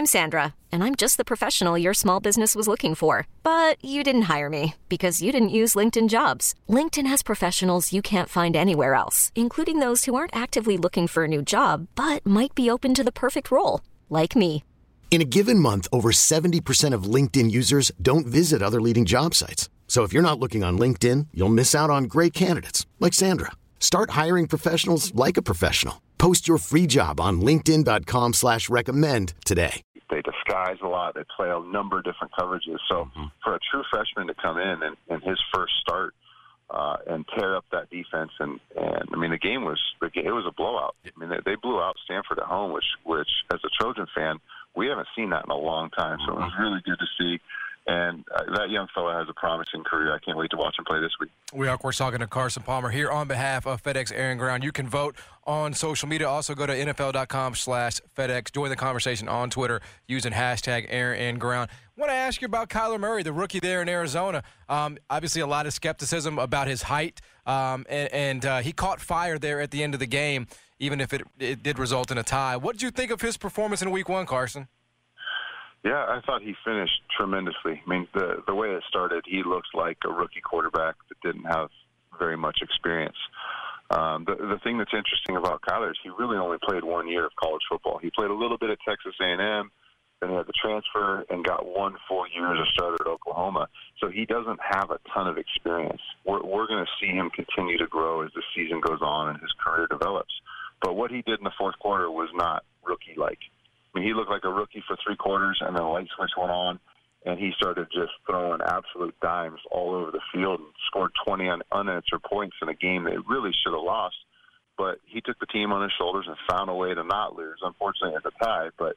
I'm Sandra, and I'm just the professional your small business was looking for. But you didn't hire me because you didn't use LinkedIn Jobs. LinkedIn has professionals you can't find anywhere else, including those who aren't actively looking for a new job, but might be open to the perfect role, like me. In a given month, over 70% of LinkedIn users don't visit other leading job sites. So if you're not looking on LinkedIn, you'll miss out on great candidates like Sandra. Start hiring professionals like a professional. Post your free job on linkedin.com/recommend today. They disguise a lot. They play a number of different coverages. So for a true freshman to come in and his first start and tear up that defense, and I mean, it was a blowout. I mean, they blew out Stanford at home, which as a Trojan fan, we haven't seen that in a long time. So it was really good to see. And that young fella has a promising career. I can't wait to watch him play this week. We are, of course, talking to Carson Palmer here on behalf of FedEx Air and Ground. You can vote on social media. Also go to NFL.com/FedEx. Join the conversation on Twitter using hashtag Air and Ground. I want to ask you about Kyler Murray, the rookie there in Arizona. Obviously, a lot of skepticism about his height, and he caught fire there at the end of the game, even if it did result in a tie. What did you think of his performance in Week 1, Carson? Yeah, I thought he finished tremendously. I mean, the way it started, he looks like a rookie quarterback that didn't have very much experience. The thing that's interesting about Kyler is he really only played 1 year of college football. He played a little bit at Texas A&M, then he had the transfer and got 1 full year as a starter at Oklahoma. So he doesn't have a ton of experience. We're going to see him continue to grow as the season goes on and his career develops. But what he did in the fourth quarter was not rookie-like. I mean, he looked like a rookie for 3 quarters, and then a light switch went on, and he started just throwing absolute dimes all over the field and scored 20 unanswered points in a game that really should have lost. But he took the team on his shoulders and found a way to not lose. Unfortunately, it's a tie. But,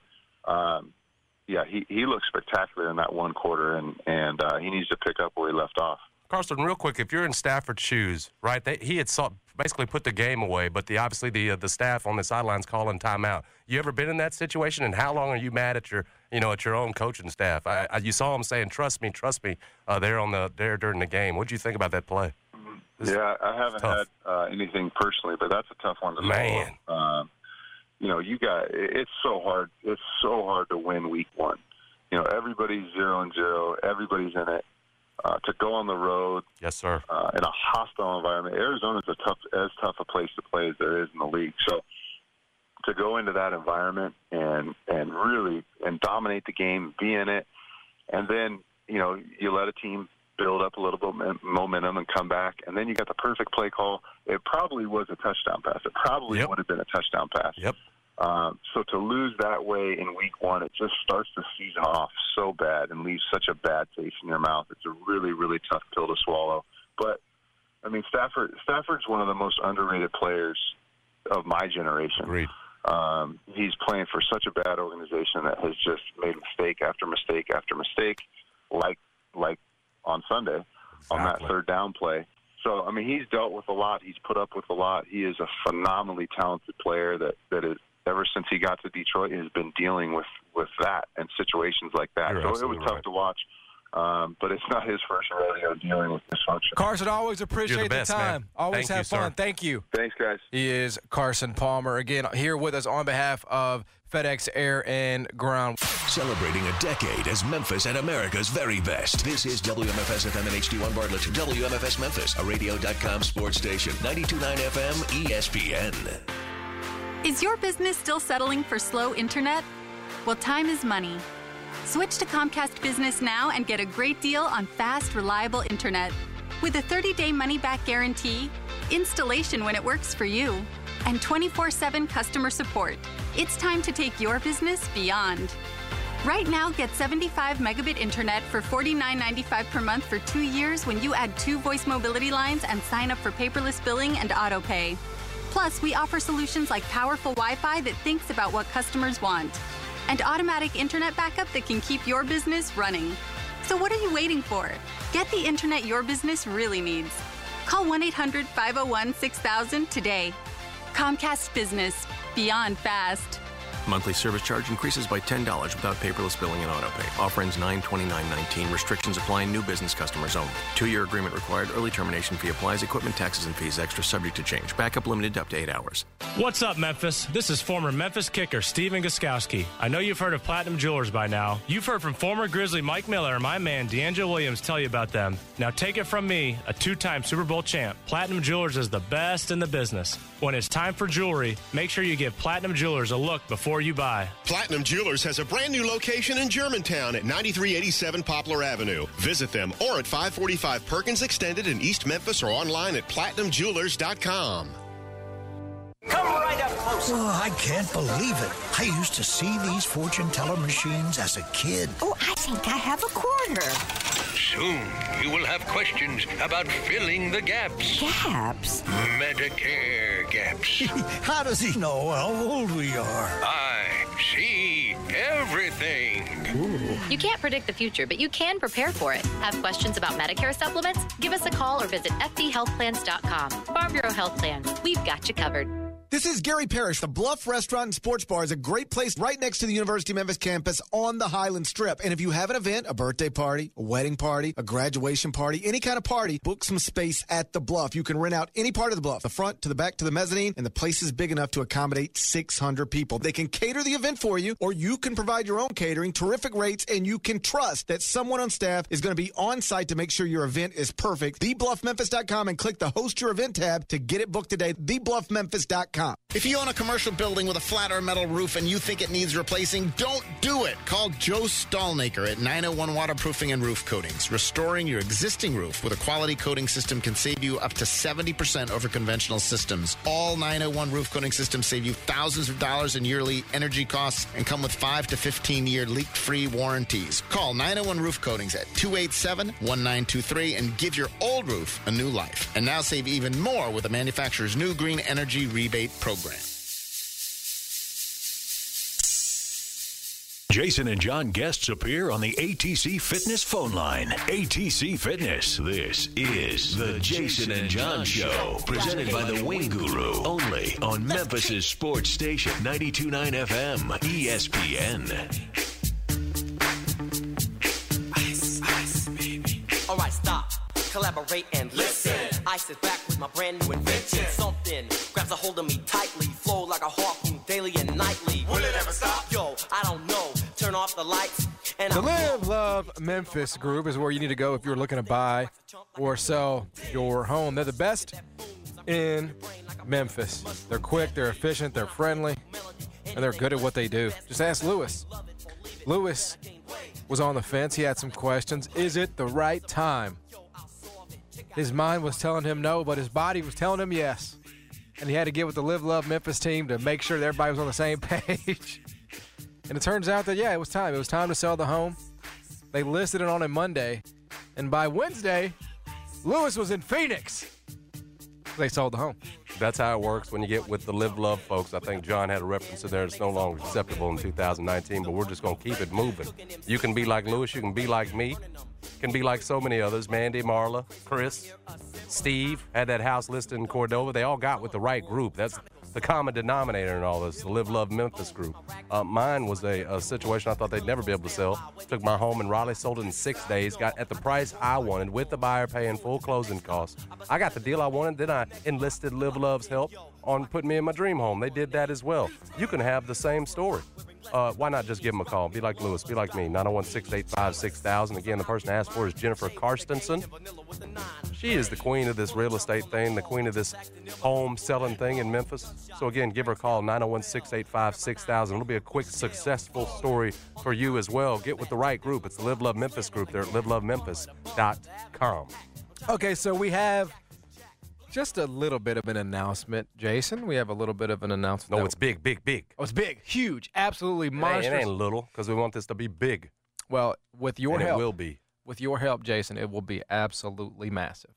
he looked spectacular in that 1 quarter, and he needs to pick up where he left off. Carson, real quick, if you're in Stafford's shoes, right, he had basically put the game away, but obviously the staff on the sidelines calling timeout. You ever been in that situation, and how long are you mad at your own coaching staff? You saw him saying, "Trust me," there during the game. What did you think about that play? Yeah, I haven't had anything personally, but that's a tough one to swallow. It's so hard. It's so hard to win Week 1. Everybody's 0-0. Everybody's in it. To go on the road, yes, sir, in a hostile environment. Arizona's as tough a place to play as there is in the league. So to go into that environment and really dominate the game, be in it, and then you let a team build up a little bit momentum and come back, and then you got the perfect play call. It probably was a touchdown pass. It probably would have been a touchdown pass. Yep. So to lose that way in Week 1, it just starts to season off so bad and leaves such a bad taste in your mouth. It's a really, really tough pill to swallow. But, I mean, Stafford's one of the most underrated players of my generation. Agreed. He's playing for such a bad organization that has just made mistake after mistake after mistake, like on Sunday, on that third down play. So, I mean, he's dealt with a lot. He's put up with a lot. He is a phenomenally talented player that is, ever since he got to Detroit, has been dealing with that and situations like that. So it was tough to watch. But it's not his first rodeo dealing with dysfunction. Carson, always appreciate the time. Man. Always have fun. Thank you. Thanks, guys. He is Carson Palmer, again, here with us on behalf of FedEx Air and Ground. Celebrating a decade as Memphis and America's very best. This is WMFS FM and HD1 Bartlett. WMFS Memphis, a radio.com sports station. 92.9 FM ESPN. Is your business still settling for slow internet? Well, time is money. Switch to Comcast Business now and get a great deal on fast, reliable internet. With a 30-day money-back guarantee, installation when it works for you, and 24/7 customer support, it's time to take your business beyond. Right now, get 75 megabit internet for $49.95 per month for 2 years when you add 2 voice mobility lines and sign up for paperless billing and autopay. Plus, we offer solutions like powerful Wi-Fi that thinks about what customers want, and automatic internet backup that can keep your business running. So what are you waiting for? Get the internet your business really needs. Call 1-800-501-6000 today. Comcast Business. Beyond fast. Monthly service charge increases by $10 without paperless billing and autopay. Offer ends 9/29/19. Restrictions apply. New business customers only. 2-year agreement required. Early termination fee applies. Equipment, taxes, and fees extra, subject to change. Backup limited to up to 8 hours. What's up, Memphis? This is former Memphis kicker Steven Gostkowski. I know you've heard of Platinum Jewelers by now. You've heard from former Grizzly Mike Miller and my man D'Angelo Williams tell you about them. Now take it from me, a 2-time Super Bowl champ. Platinum Jewelers is the best in the business. When it's time for jewelry, make sure you give Platinum Jewelers a look before you buy. Platinum Jewelers has a brand new location in Germantown at 9387 Poplar Avenue. Visit them or at 545 Perkins Extended in East Memphis or online at platinumjewelers.com. Come right up close. Oh, I can't believe it. I used to see these fortune teller machines as a kid. Oh, I think I have a quarter. Soon you will have questions about filling the gaps. Gaps? Medicare gaps. How does he know how old we are? I see everything. Ooh. You can't predict the future, but you can prepare for it. Have questions about Medicare supplements? Give us a call or visit fdhealthplans.com. Farm Bureau Health Plans. We've got you covered. This is Gary Parrish. The Bluff Restaurant and Sports Bar is a great place right next to the University of Memphis campus on the Highland Strip. And if you have an event, a birthday party, a wedding party, a graduation party, any kind of party, book some space at the Bluff. You can rent out any part of the Bluff, the front to the back to the mezzanine, and the place is big enough to accommodate 600 people. They can cater the event for you, or you can provide your own catering, terrific rates, and you can trust that someone on staff is going to be on site to make sure your event is perfect. TheBluffMemphis.com and click the Host Your Event tab to get it booked today. TheBluffMemphis.com. If you own a commercial building with a flat or metal roof and you think it needs replacing, don't do it. Call Joe Stallnaker at 901 Waterproofing and Roof Coatings. Restoring your existing roof with a quality coating system can save you up to 70% over conventional systems. All 901 roof coating systems save you thousands of dollars in yearly energy costs and come with 5 to 15-year leak-free warranties. Call 901 Roof Coatings at 287-1923 and give your old roof a new life. And now save even more with the manufacturer's new green energy rebate program. Jason and John guests appear on the ATC Fitness phone line. ATC Fitness. This is the Jason and John Show, presented by the Wing Guru, only on Memphis' sports station, 92.9 FM, ESPN. Ice, baby. All right, stop. Collaborate and listen. I sit back with my brand new invention. Something grabs a hold of me tightly, flow like a harpoon daily and nightly. Will it ever stop? Yo, I don't know. Turn off the lights. And the Live Love Memphis group is where you need to go if you're looking to buy or sell your home. They're the best in Memphis. They're quick, they're efficient, they're friendly, and they're good at what they do. Just ask Lewis. Lewis was on the fence. He had some questions. Is it the right time? His mind was telling him no, but his body was telling him yes. And he had to get with the Live Love Memphis team to make sure that everybody was on the same page. And it turns out that, yeah, it was time. It was time to sell the home. They listed it on a Monday. And by Wednesday, Lewis was in Phoenix. They sold the home. That's how it works when you get with the Live Love folks. I think John had a reference to there. It's no longer acceptable in 2019, but we're just going to keep it moving. You can be like Lewis. You can be like me. You can be like so many others. Mandy, Marla, Chris, Steve had that house listed in Cordova. They all got with the right group. That's the common denominator in all this, the Live Love Memphis group. Mine was a situation I thought they'd never be able to sell. Took my home in Raleigh, sold it in 6 days, got at the price I wanted with the buyer paying full closing costs. I got the deal I wanted, then I enlisted Live Love's help on putting me in my dream home. They did that as well. You can have the same story. Why not just give them a call? Be like Lewis. Be like me. 901-685-6000. Again, the person asked for is Jennifer Karstensen. She is the queen of this real estate thing, the queen of this home selling thing in Memphis. So, again, give her a call, 901-685-6000. It'll be a quick, successful story for you as well. Get with the right group. It's the Live Love Memphis group. They're at livelovememphis.com. Okay, so we have just a little bit of an announcement, Jason. We have a little bit of an announcement. No, it's big, big, big. Oh, it's big, huge, absolutely monstrous. It ain't little, because we want this to be big. Well, with your help. It will be. With your help, Jason, it will be absolutely massive.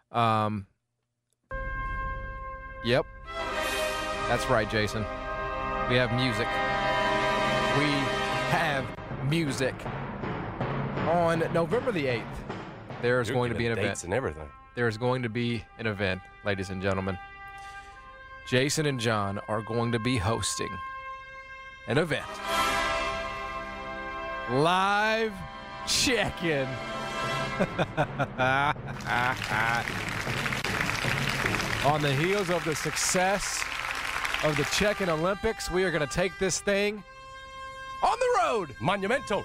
Yep. That's right, Jason. We have music. We have music. On November the 8th, there is going to be an event. Dates and everything. There is going to be an event, ladies and gentlemen. Jason and John are going to be hosting an event. Live check-in. On the heels of the success of the Check-in Olympics, we are going to take this thing on the road. Monumental.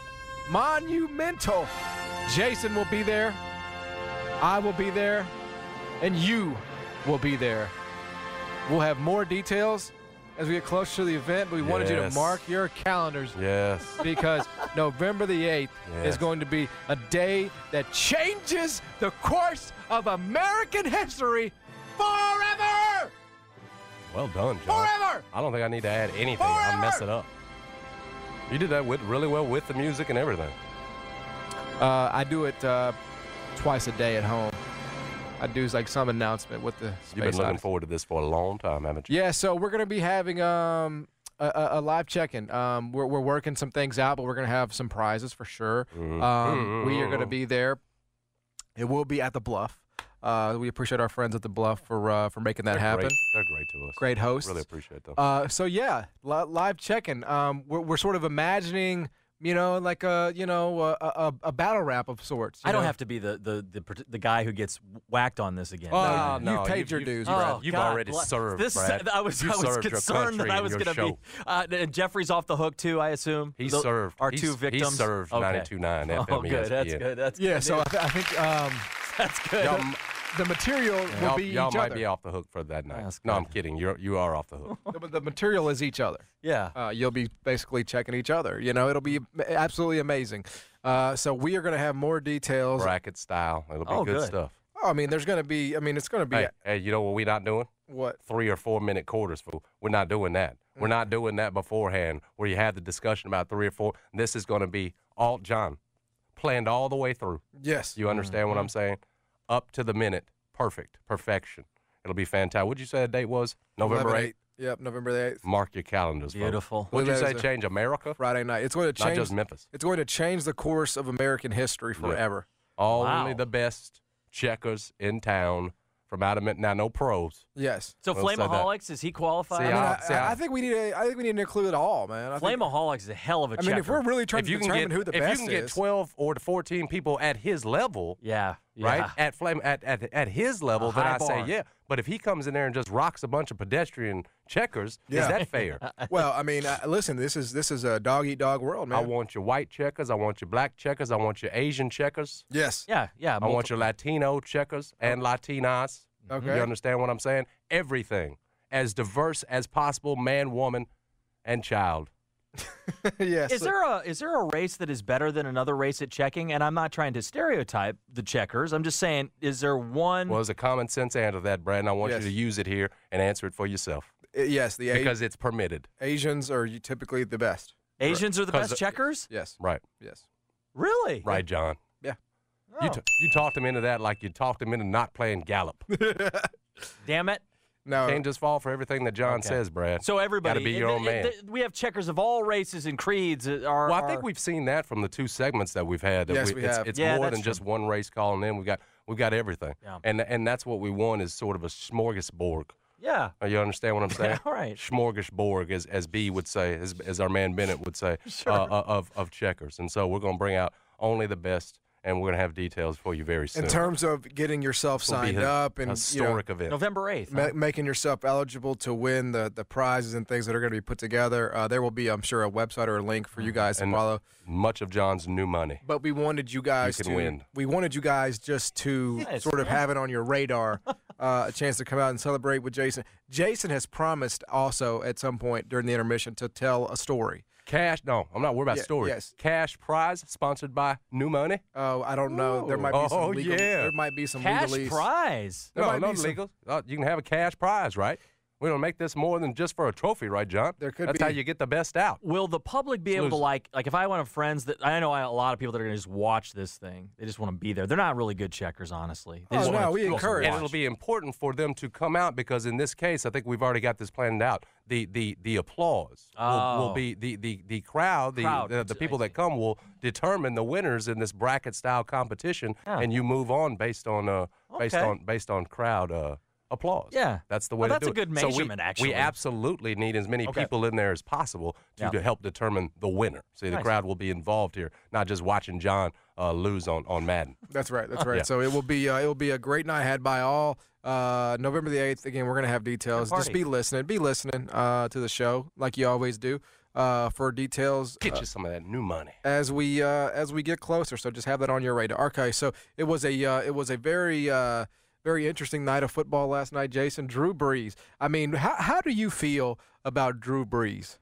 Jason will be there. I will be there. And you will be there. We'll have more details as we get closer to the event, but we wanted you to mark your calendars. Yes. Because November the 8th is going to be a day that changes the course of American history forever! Well done, John. Forever! I don't think I need to add anything. I'll mess it up. You did that really well with the music and everything. I do it twice a day at home. I do like some announcement with the Space You've been looking Odyssey. forward to this for a long time, haven't you? Yeah, so we're going to be having a live check-in. We're working some things out, but we're going to have some prizes for sure. We are going to be there. It will be at the Bluff. We appreciate our friends at the Bluff for making that happen. They're great to us. Great hosts. Really appreciate them. So yeah, live check-in. We're sort of imagining, like a battle rap of sorts. I don't have to be the guy who gets whacked on this again. No, you've paid your dues, Brad. You've already served, Brad. I was concerned that I was going to be. And Jeffrey's off the hook too, I assume. He served. Our two victims. He served 92.9 FM. Oh, good. That's good. That's good. So I think that's good. The material will be y'all each might other. be off the hook for that night. No, I'm kidding. You are off the hook. The material is each other. Yeah. You'll be basically checking each other. It'll be absolutely amazing. So we are going to have more details. Bracket style. It'll be good stuff. Oh, there's going to be. It's going to be. Hey, you know what we're not doing? What? 3 or 4 minute quarters, fool. We're not doing that. We're not doing that beforehand where you have the discussion about 3 or 4. This is going to be all John, planned all the way through. Yes. You understand what I'm saying? Up to the minute. Perfection. It'll be fantastic. What'd you say the date was? November 8th? Yep, November the 8th. Mark your calendars, Beautiful. Folks. What'd you say, change America? Friday night. It's going to change. Not just Memphis. It's going to change the course of American history forever. Yeah. Only the best checkers in town from out of now, no pros. Yes. So Flameaholics, is he qualified? I think we need to include it all, man. Flameaholics is a hell of a checker. if we're really trying to determine who the best is. If you can get 12 or 14 people at his level, right? At his level, then I say yeah. But if he comes in there and just rocks a bunch of pedestrian checkers, is that fair? Well, listen, this is a dog-eat-dog world, man. I want your white checkers. I want your black checkers. I want your Asian checkers. Yes. Yeah. I want your Latino checkers and Latinas. Okay. You understand what I'm saying? Everything. As diverse as possible, man, woman, and child. Yes. Is there a race that is better than another race at checking? And I'm not trying to stereotype the checkers. I'm just saying, is there one? Well, there's a common sense answer to that, Brad, and I want you to use it here and answer it for yourself. Yes, because it's permitted. Asians are typically the best. Asians are the best checkers? Yes. Right. Yes. Really? Right, John. Yeah. You talked him into that like you talked him into not playing Gallup. Damn it. No. Can't just fall for everything that John says, Brad. So everybody. Got to be your own man. We have checkers of all races and creeds. I think we've seen that from the 2 segments that we've had. Yes, we have. It's more than just one race calling in. We've got everything. Yeah. And that's what we want is sort of a smorgasbord. Yeah. You understand what I'm saying? All right. Smorgasbord, as B would say, as our man Bennett would say, Sure. of checkers. And so we're going to bring out only the best, and we're going to have details for you very soon. In terms of getting yourself signed up and historic event. November 8th. Making yourself eligible to win the prizes and things that are going to be put together. There will be, I'm sure, a website or a link for you guys to follow. Much of John's new money. But we wanted you guys win. We wanted you guys just to sort of have it on your radar, a chance to come out and celebrate with Jason. Jason has promised also at some point during the intermission to tell a story. No, I'm not worried about story. Yes. Cash prize sponsored by New Money. Oh, I don't know. There might be some legal. Yeah. There might be some Cash legalese. prize. No legal. You can have a cash prize, right? We don't make this more than just for a trophy, right, John? That's how you get the best out. Will the public be able to like if I want to have friends that I know a lot of people that are going to just watch this thing. They just want to be there. They're not really good checkers, honestly. They just wanna we encourage. And it'll be important for them to come out because in this case, I think we've already got this planned out. The applause will be the crowd, the people that come will determine the winners in this bracket style competition, and you move on based on crowd applause. Yeah. That's the way to that's do a good it. measurement, actually. We absolutely need as many people in there as possible to help determine the winner. See, the crowd will be involved here, not just watching John lose on Madden. That's right. That's right. Yeah. So it will be a great night had by all. November the 8th. Again, we're going to have details. Just be listening. Be listening to the show like you always do. For details, get you some of that new money as we get closer. So just have that on your radar. Okay, so it was a very interesting night of football last night, Jason. Drew Brees. I mean, how do you feel about Drew Brees?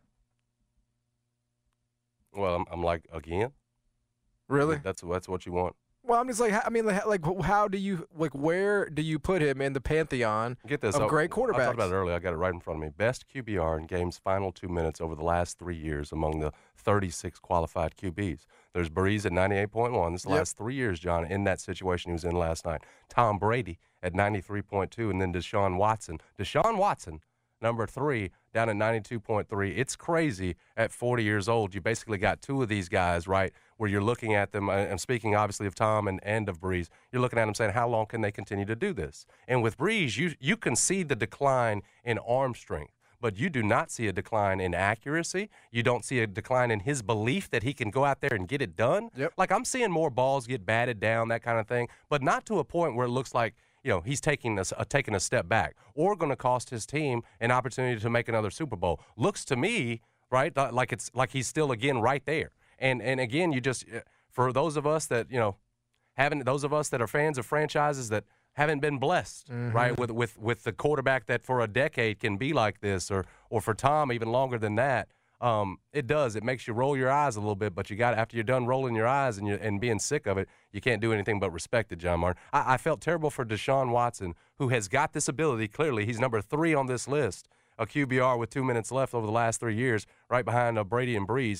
Well, I'm like, again, really? That's what you want. Well, I'm just like, how do you where do you put him in the pantheon Get this, of great quarterbacks? I talked about it earlier. I got it right in front of me. Best QBR in game's final 2 minutes over the last 3 years among the 36 qualified QBs. There's Brees at 98.1. This is the last 3 years, John, in that situation he was in last night. Tom Brady at 93.2, and then Deshaun Watson. Deshaun Watson, number 3, down at 92.3. It's crazy at 40 years old. You basically got two of these guys, right, where you're looking at them. I'm speaking, obviously, of Tom and of Brees. You're looking at them saying, how long can they continue to do this? And with Brees, you can see the decline in arm strength, but you do not see a decline in accuracy. You don't see a decline in his belief that he can go out there and get it done. Yep. Like, I'm seeing more balls get batted down, that kind of thing, but not to a point where it looks like, he's taking a step back or going to cost his team an opportunity to make another Super Bowl. Looks to me, right, like he's still, again, right there. And again, you just, for those of us that, those of us that are fans of franchises that haven't been blessed, right, with the quarterback that for a decade can be like this, or for Tom even longer than that, it makes you roll your eyes a little bit, but you got, after you're done rolling your eyes and being sick of it, you can't do anything but respect it, John Martin. I felt terrible for Deshaun Watson, who has got this ability. Clearly, he's number 3 on this list, a QBR with 2 minutes left over the last 3 years, right behind Brady and Brees.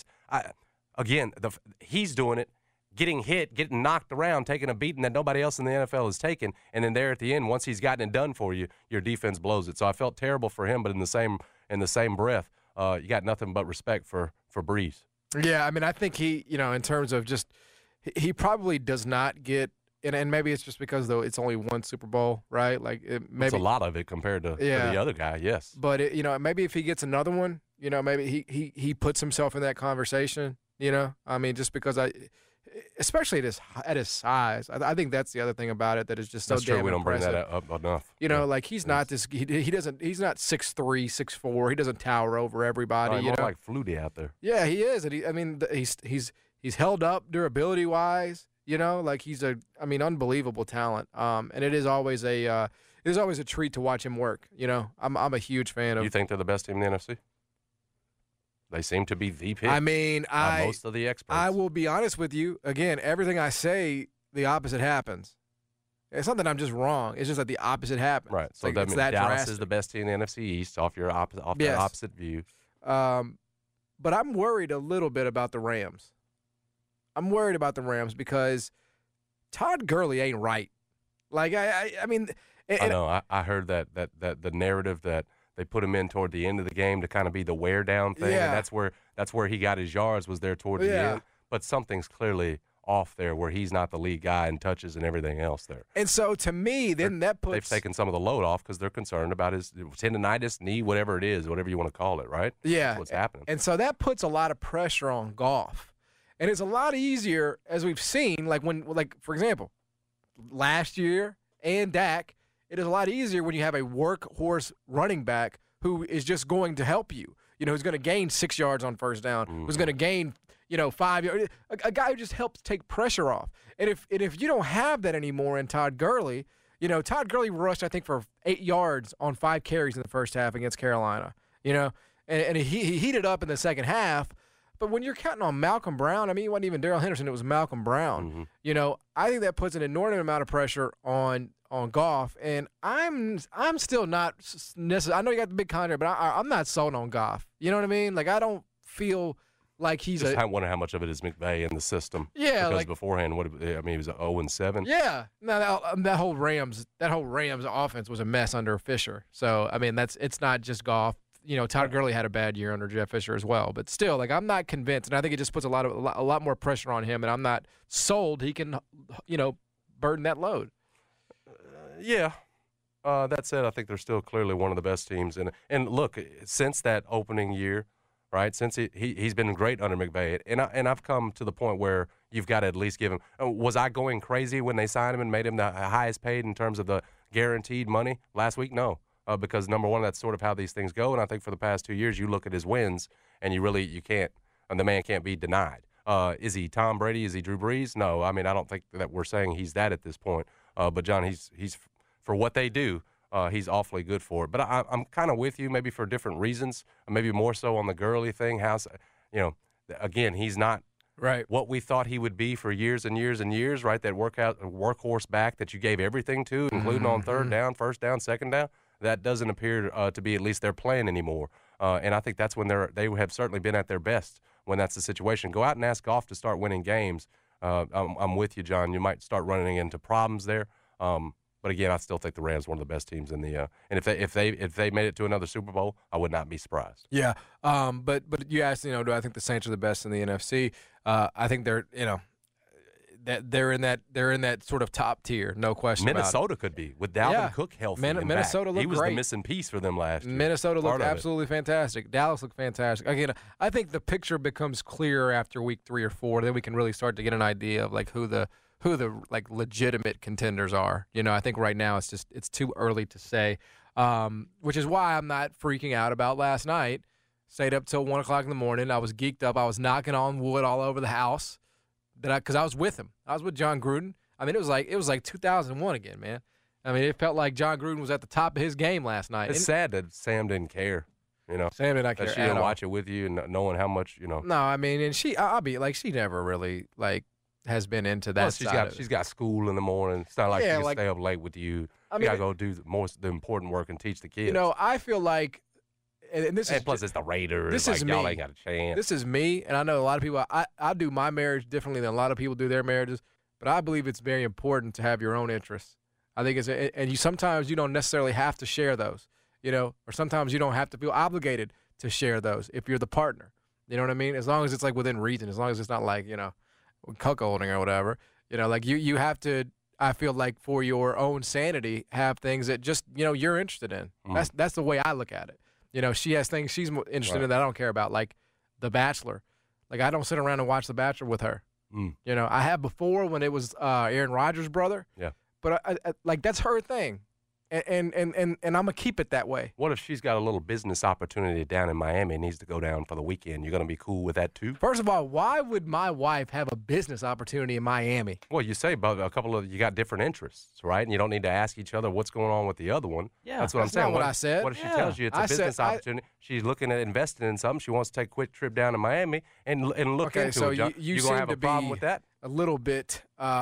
He's doing it, getting hit, getting knocked around, taking a beating that nobody else in the NFL has taken, and then there at the end, once he's gotten it done for you, your defense blows it. So I felt terrible for him, but in the same breath, you got nothing but respect for Brees. Yeah, I mean, I think he, in terms of just, he probably does not get, and maybe it's just because, though, it's only one Super Bowl, right? Like, maybe it's a lot of it compared to the other guy, yes. But, maybe if he gets another one, maybe he puts himself in that conversation, I mean, just because especially at his size. I think that's the other thing about it that is just so that's damn true. We don't impressive. bring that up enough. Like he's not this. He's not 6'3", 6'4". He doesn't tower over everybody. More like Flutie out there. Yeah, he is. And he's held up durability wise. Like he's unbelievable talent. And it is always a treat to watch him work. I'm a huge fan of. You think they're the best team in the NFC? They seem to be the pick. I mean, most of the experts. I will be honest with you. Again, everything I say, the opposite happens. It's not that I'm just wrong. It's just that the opposite happens. Right. So that means Dallas drastic. Is the best team in the NFC East off the opposite view. But I'm worried a little bit about the Rams. I'm worried about the Rams because Todd Gurley ain't right. Like I mean, I know. I heard that the narrative that they put him in toward the end of the game to kind of be the wear down thing, and that's where he got his yards, was there toward the end. But something's clearly off there where he's not the lead guy in touches and everything else there. And so to me, then that puts they've taken some of the load off because they're concerned about his tendonitis, knee, whatever it is, whatever you want to call it, right? Yeah, that's what's happening. And so that puts a lot of pressure on Goff, and it's a lot easier, as we've seen, like for example, last year and Dak. It is a lot easier when you have a workhorse running back who is just going to help you. Who's going to gain 6 yards on first down, who's going to gain, 5 yards. A guy who just helps take pressure off. And if you don't have that anymore in Todd Gurley, Todd Gurley rushed, I think, for 8 yards on 5 carries in the first half against Carolina. And he heated up in the second half. But when you're counting on Malcolm Brown, I mean, it wasn't even Darrell Henderson, it was Malcolm Brown. I think that puts an inordinate amount of pressure on Goff, and I'm still not necessarily. I know you got the big contract, but I'm not sold on Goff. You know what I mean? Like I don't feel like he's. I wonder how much of it is McVay in the system. Yeah, because beforehand, he was 0-7. Yeah, no, that whole Rams offense was a mess under Fisher. So I mean, it's not just Goff. Todd Gurley had a bad year under Jeff Fisher as well, but still, like I'm not convinced, and I think it just puts a lot more pressure on him, and I'm not sold he can, burden that load. Yeah, That said, I think they're still clearly one of the best teams. And look, since that opening year, right, since he's been great under McVay, and I've come to the point where you've got to at least give him. Was I going crazy when they signed him and made him the highest paid in terms of the guaranteed money last week? No, because number one, that's sort of how these things go. And I think for the past 2 years, you look at his wins, and you can't, and the man can't be denied. Is he Tom Brady? Is he Drew Brees? No, I mean I don't think that we're saying he's that at this point. But John, he's for what they do. He's awfully good for it. But I'm kind of with you, maybe for different reasons, maybe more so on the girly thing. Again, he's not what we thought he would be for years and years and years, right? That workhorse back that you gave everything to, including on third down, first down, second down. That doesn't appear to be at least their plan anymore. And I think that's when they have certainly been at their best when that's the situation. Go out and ask Goff to start winning games. I'm with you, John. You might start running into problems there. But again, I still think the Rams are one of the best teams in the. And if they made it to another Super Bowl, I would not be surprised. Yeah, but you asked, do I think the Saints are the best in the NFC? I think they're that they're in that sort of top tier, no question. Minnesota could be with Dalvin Cook healthy. Minnesota looked great. He was the missing piece for them last year. Minnesota looked absolutely fantastic. Dallas looked fantastic. Again, I think the picture becomes clearer after week 3 or 4. Then we can really start to get an idea of like who the like legitimate contenders are. I think right now it's too early to say, which is why I'm not freaking out about last night. Stayed up till 1 o'clock in the morning. I was geeked up. I was knocking on wood all over the house. Because I was with him. I was with John Gruden. I mean, it was like 2001 again, man. I mean, it felt like John Gruden was at the top of his game last night. It's sad that Sam didn't care. Sam did not care. That she didn't watch it with you, and knowing how much. No, I mean, and she never really has been into that. She's got school in the morning. It's not like she can stay up late with you. You gotta go do the important work and teach the kids. I feel like. And plus it's the Raiders. This is me. Y'all ain't got a chance. This is me, and I know a lot of people. I do my marriage differently than a lot of people do their marriages, but I believe it's very important to have your own interests. I think sometimes you don't necessarily have to share those, or sometimes you don't have to feel obligated to share those if you're the partner. You know what I mean? As long as it's like within reason, as long as it's not like cuckolding or whatever. You have to. I feel like for your own sanity, have things that just you're interested in. That's the way I look at it. She has things she's interested in that I don't care about, like The Bachelor. Like, I don't sit around and watch The Bachelor with her. I have before when it was Aaron Rodgers' brother. Yeah. But, I that's her thing. And I'm going to keep it that way. What if she's got a little business opportunity down in Miami and needs to go down for the weekend? You're going to be cool with that, too? First of all, why would my wife have a business opportunity in Miami? Well, you say about you got different interests, right? And you don't need to ask each other what's going on with the other one. Yeah, that's what I'm saying. Not what I said. What if she tells you it's a business opportunity? She's looking at investing in something. She wants to take a quick trip down to Miami and look into it. You going to have a problem with that? A little bit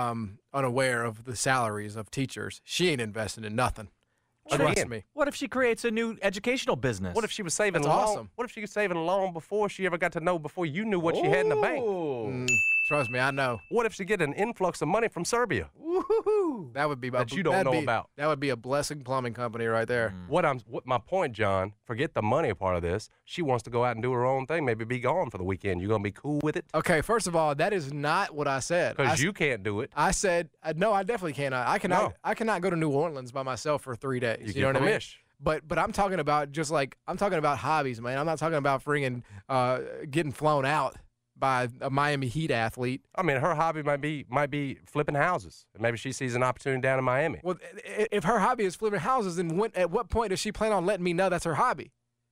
unaware of the salaries of teachers. She ain't investing in nothing. Trust me. What if she creates a new educational business? What if she was saving That's long? awesome. What if she was saving long before she ever got to know, before you knew what she had in the bank? Trust me, I know. What if she get an influx of money from Serbia? Woo-hoo. That would be that you don't know about. That would be a Blessing Plumbing Company right there. What my point, John, forget the money part of this. She wants to go out and do her own thing, maybe be gone for the weekend. You going to be cool with it? Okay, first of all, that is not what I said. Because you can't do it. I said, no, I definitely cannot. I cannot go to New Orleans by myself for 3 days. You know what I mean? But I'm talking about I'm talking about hobbies, man. I'm not talking about getting flown out by a Miami Heat athlete. I mean, her hobby might be flipping houses. Maybe she sees an opportunity down in Miami. Well, if her hobby is flipping houses, then at what point does she plan on letting me know that's her hobby?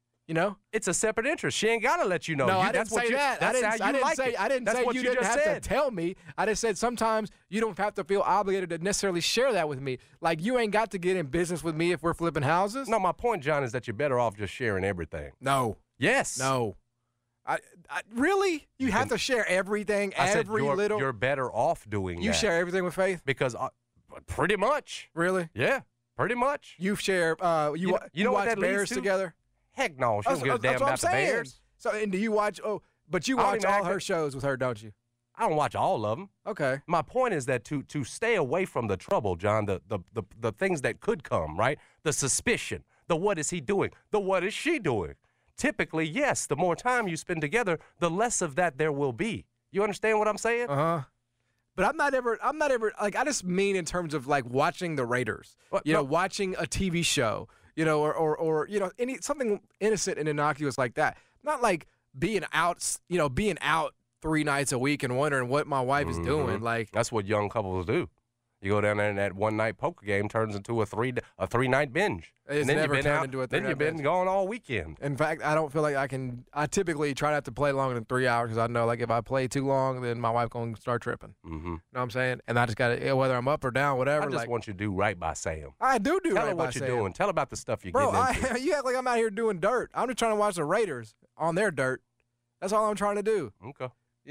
It's a separate interest. She ain't got to let you know. No, I didn't say that. I didn't say you didn't have to tell me. I just said sometimes you don't have to feel obligated to necessarily share that with me. Like, you ain't got to get in business with me if we're flipping houses. No, my point, John, is that you're better off just sharing everything. No. Yes. No. I really? You have to share everything, little? You're better off doing that. You share everything with Faith? Because pretty much. Really? Yeah, pretty much. You share, you watch Bears together? Heck no, she don't give a damn about the Bears. So, and do you watch? Oh, but you watch all her shows with her, don't you? I don't watch all of them. Okay. My point is that to stay away from the trouble, John, the things that could come, right? The suspicion, the what is he doing, the what is she doing. Typically, yes, the more time you spend together, the less of that there will be. You understand what I'm saying? Uh-huh. But I'm not ever like, I just mean in terms of like watching the Raiders, watching a TV show, or something innocent and innocuous like that. Not like being out 3 nights a week and wondering what my wife is doing. Like, that's what young couples do. You go down there and that one-night poker game turns into a three-night binge. It's never turned into a 3-night binge. Then you've been gone all weekend. In fact, I don't feel like I typically try not to play longer than 3 hours because I know, like, if I play too long, then my wife going to start tripping. Mm-hmm. You know what I'm saying? And I just got to, whether I'm up or down, whatever. I just want you to do right by Sam. I do Tell right her by what you're Sam. doing. Tell about the stuff you're getting into. You act like I'm out here doing dirt. I'm just trying to watch the Raiders on their dirt. That's all I'm trying to do. Okay.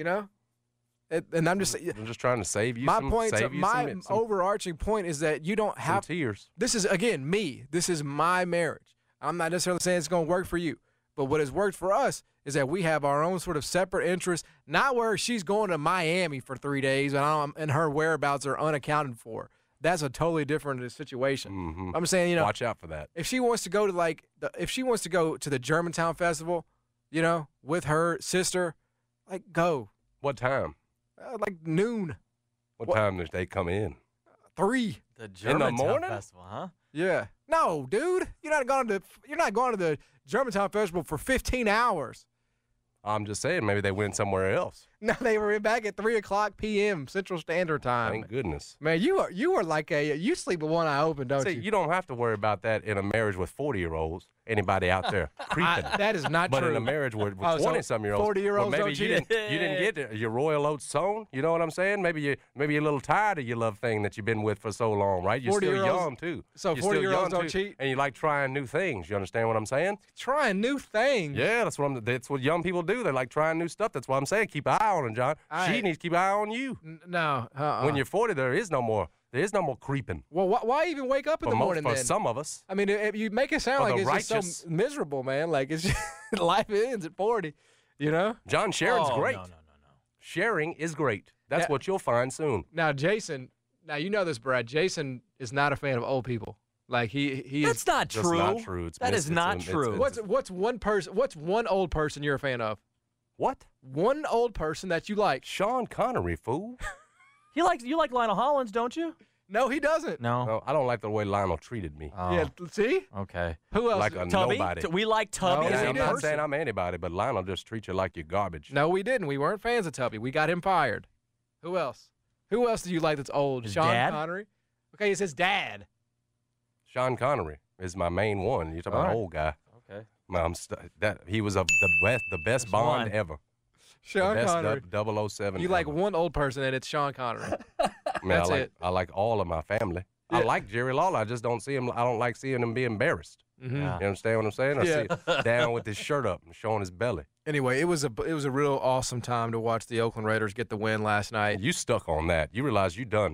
And I'm just trying to save you. My overarching point is that you don't have tears. This is, again, me. This is my marriage. I'm not necessarily saying it's going to work for you, but what has worked for us is that we have our own sort of separate interests. Not where she's going to Miami for 3 days and her whereabouts are unaccounted for. That's a totally different situation. Mm-hmm. I'm saying, watch out for that. If she wants to go to the Germantown Festival, with her sister, like, go. What time? Like noon. What time did they come in? 3. The Germantown in the morning? Festival, huh? Yeah. No, dude. You're not going to the Germantown Festival for 15 hours. I'm just saying, maybe they went somewhere else. No, they were back at 3:00 p.m. Central Standard Time. Thank goodness. Man, you are like you sleep with one eye open, don't you? You don't have to worry about that in a marriage with 40-year-olds. Anybody out there creeping? That is not but true. But in a marriage with 20-some-year-olds, 40-year-olds maybe don't you didn't get your royal oats sown. You know what I'm saying? Maybe you're a little tired of your love thing that you've been with for so long, right? You're still young too. So 40-year-olds don't cheat, and you like trying new things. You understand what I'm saying? Trying new things. Yeah, that's what young people do. They like trying new stuff. That's why I'm saying keep an eye on her, John. She needs to keep an eye on you. No. When you're 40, there is no more creeping. Well, why even wake up in the morning for then? some of us. I mean, you make it sound like it's just so miserable, man. Like, it's just, life ends at 40, John, sharing's great. No. Sharing is great. That's what you'll find soon. Now, Jason, you know this, Brad. Jason is not a fan of old people. Like, he That's is. not true. That's not true. That is not true. What's one old person you're a fan of? What? One old person that you like? Sean Connery, fool. You like Lionel Hollins, don't you? No, he doesn't. No, I don't like the way Lionel treated me. Oh. Yeah, see? Okay. Who else? Like a Tubby? nobody. We like Tubby. No, I'm not saying I'm anybody, but Lionel just treats you like you're garbage. No, we didn't. We weren't fans of Tubby. We got him fired. Who else? Who else do you like that's old? His Sean dad? Connery? Okay, it's his dad. Sean Connery is my main one. You're talking about an old guy. Okay. He was the best Bond one. ever. Sean Connery. 007. You like one old person, and it's Sean Connery. Man, That's it. I like all of my family. Yeah. I like Jerry Lawler. I just don't see him. I don't like seeing him be embarrassed. Mm-hmm. You understand what I'm saying? I see him down with his shirt up and showing his belly. Anyway, it was a real awesome time to watch the Oakland Raiders get the win last night. You stuck on that. You realize you're done.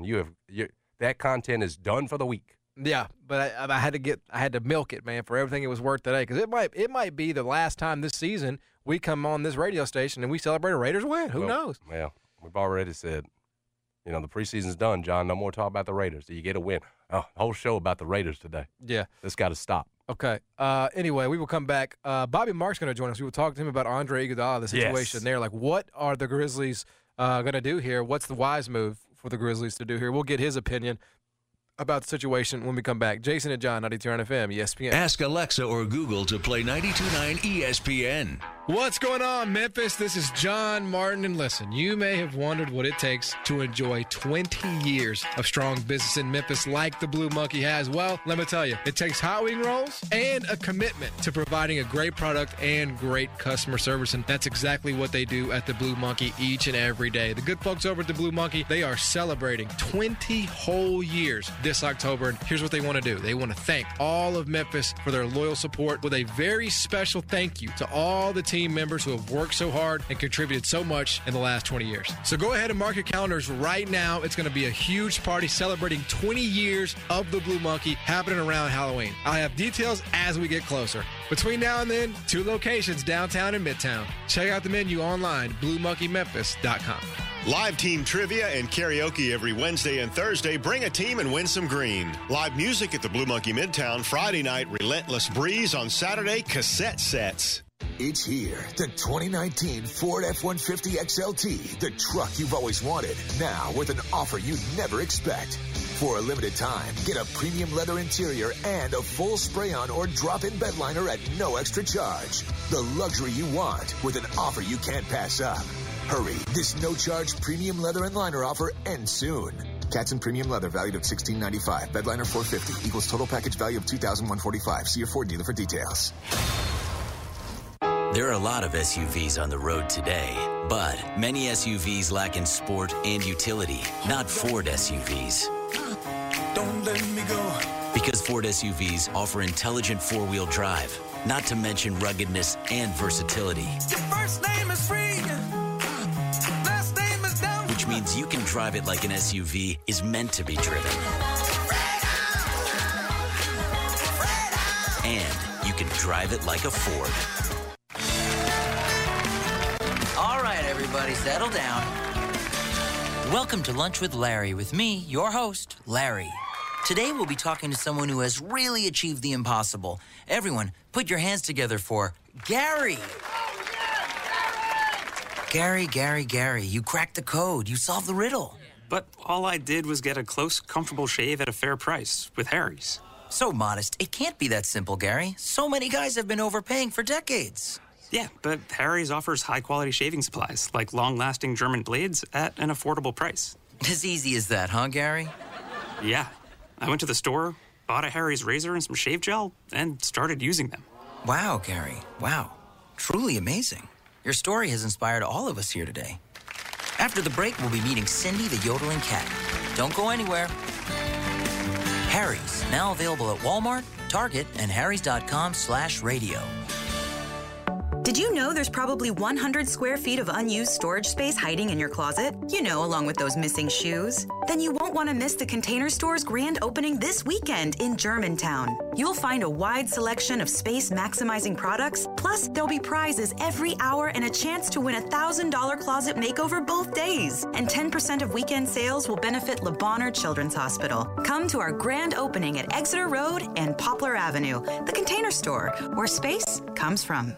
That content is done for the week. Yeah, but I had to milk it, man, for everything it was worth today, because it might be the last time this season we come on this radio station and we celebrate a Raiders win. Who knows? Well, we've already said, the preseason's done, John. No more talk about the Raiders. Do you get a win? Oh, the whole show about the Raiders today. Yeah. This got to stop. Okay. Anyway, we will come back. Bobby Mark's going to join us. We will talk to him about Andre Iguodala, the situation there. Like, what are the Grizzlies going to do here? What's the wise move for the Grizzlies to do here? We'll get his opinion about the situation when we come back. Jason and John, 92.9 FM, ESPN. Ask Alexa or Google to play 92.9 ESPN. What's going on, Memphis? This is John Martin, and listen, you may have wondered what it takes to enjoy 20 years of strong business in Memphis like the Blue Monkey has. Well, let me tell you, it takes hot wing rolls and a commitment to providing a great product and great customer service, and that's exactly what they do at the Blue Monkey each and every day. The good folks over at the Blue Monkey, they are celebrating 20 whole years this October, and here's what they want to do. They want to thank all of Memphis for their loyal support with a very special thank you to all the team members who have worked so hard and contributed so much in the last 20 years. So go ahead and mark your calendars right now. It's going to be a huge party celebrating 20 years of the Blue Monkey happening around Halloween. I'll have details as we get closer. Between now and then, 2 locations downtown and midtown. Check out the menu online, BlueMonkeyMemphis.com. Live team trivia and karaoke every Wednesday and Thursday. Bring a team and win some green. Live music at the Blue Monkey Midtown. Friday night, Relentless Breeze. On Saturday, cassette sets. It's here, the 2019 Ford F-150 XLT, the truck you've always wanted, now with an offer you'd never expect. For a limited time, get a premium leather interior and a full spray-on or drop-in bed liner at no extra charge. The luxury you want with an offer you can't pass up. Hurry, this no-charge premium leather and liner offer ends soon. Katzen Premium Leather valued at $1,695. Bedliner $450 equals total package value of $2,145. See your Ford dealer for details. There are a lot of SUVs on the road today, but many SUVs lack in sport and utility, not Ford SUVs. Don't let me go. Because Ford SUVs offer intelligent four-wheel drive, not to mention ruggedness and versatility. Your first name is free. Last name is down. Which means you can drive it like an SUV is meant to be driven. And you can drive it like a Ford. All right, everybody, settle down. Welcome to Lunch with Larry with me, your host, Larry. Today we'll be talking to someone who has really achieved the impossible. Everyone, put your hands together for Gary. Gary, you cracked the code. You solved the riddle. But all I did was get a close, comfortable shave at a fair price with Harry's. So modest. It can't be that simple, Gary. So many guys have been overpaying for decades. Yeah, but Harry's offers high-quality shaving supplies, like long-lasting German blades, at an affordable price. As easy as that, huh, Gary? Yeah. I went to the store, bought a Harry's razor and some shave gel, and started using them. Wow, Gary. Wow. Truly amazing. Your story has inspired all of us here today. After the break, we'll be meeting Cindy the yodeling cat. Don't go anywhere. Harry's, now available at Walmart, Target, and harrys.com/radio. Did you know there's probably 100 square feet of unused storage space hiding in your closet? You know, along with those missing shoes. Then you won't want to miss the Container Store's grand opening this weekend in Germantown. You'll find a wide selection of space-maximizing products, plus there'll be prizes every hour and a chance to win a $1,000 closet makeover both days. And 10% of weekend sales will benefit Le Bonheur Children's Hospital. Come to our grand opening at Exeter Road and Poplar Avenue, the Container Store, where space comes from.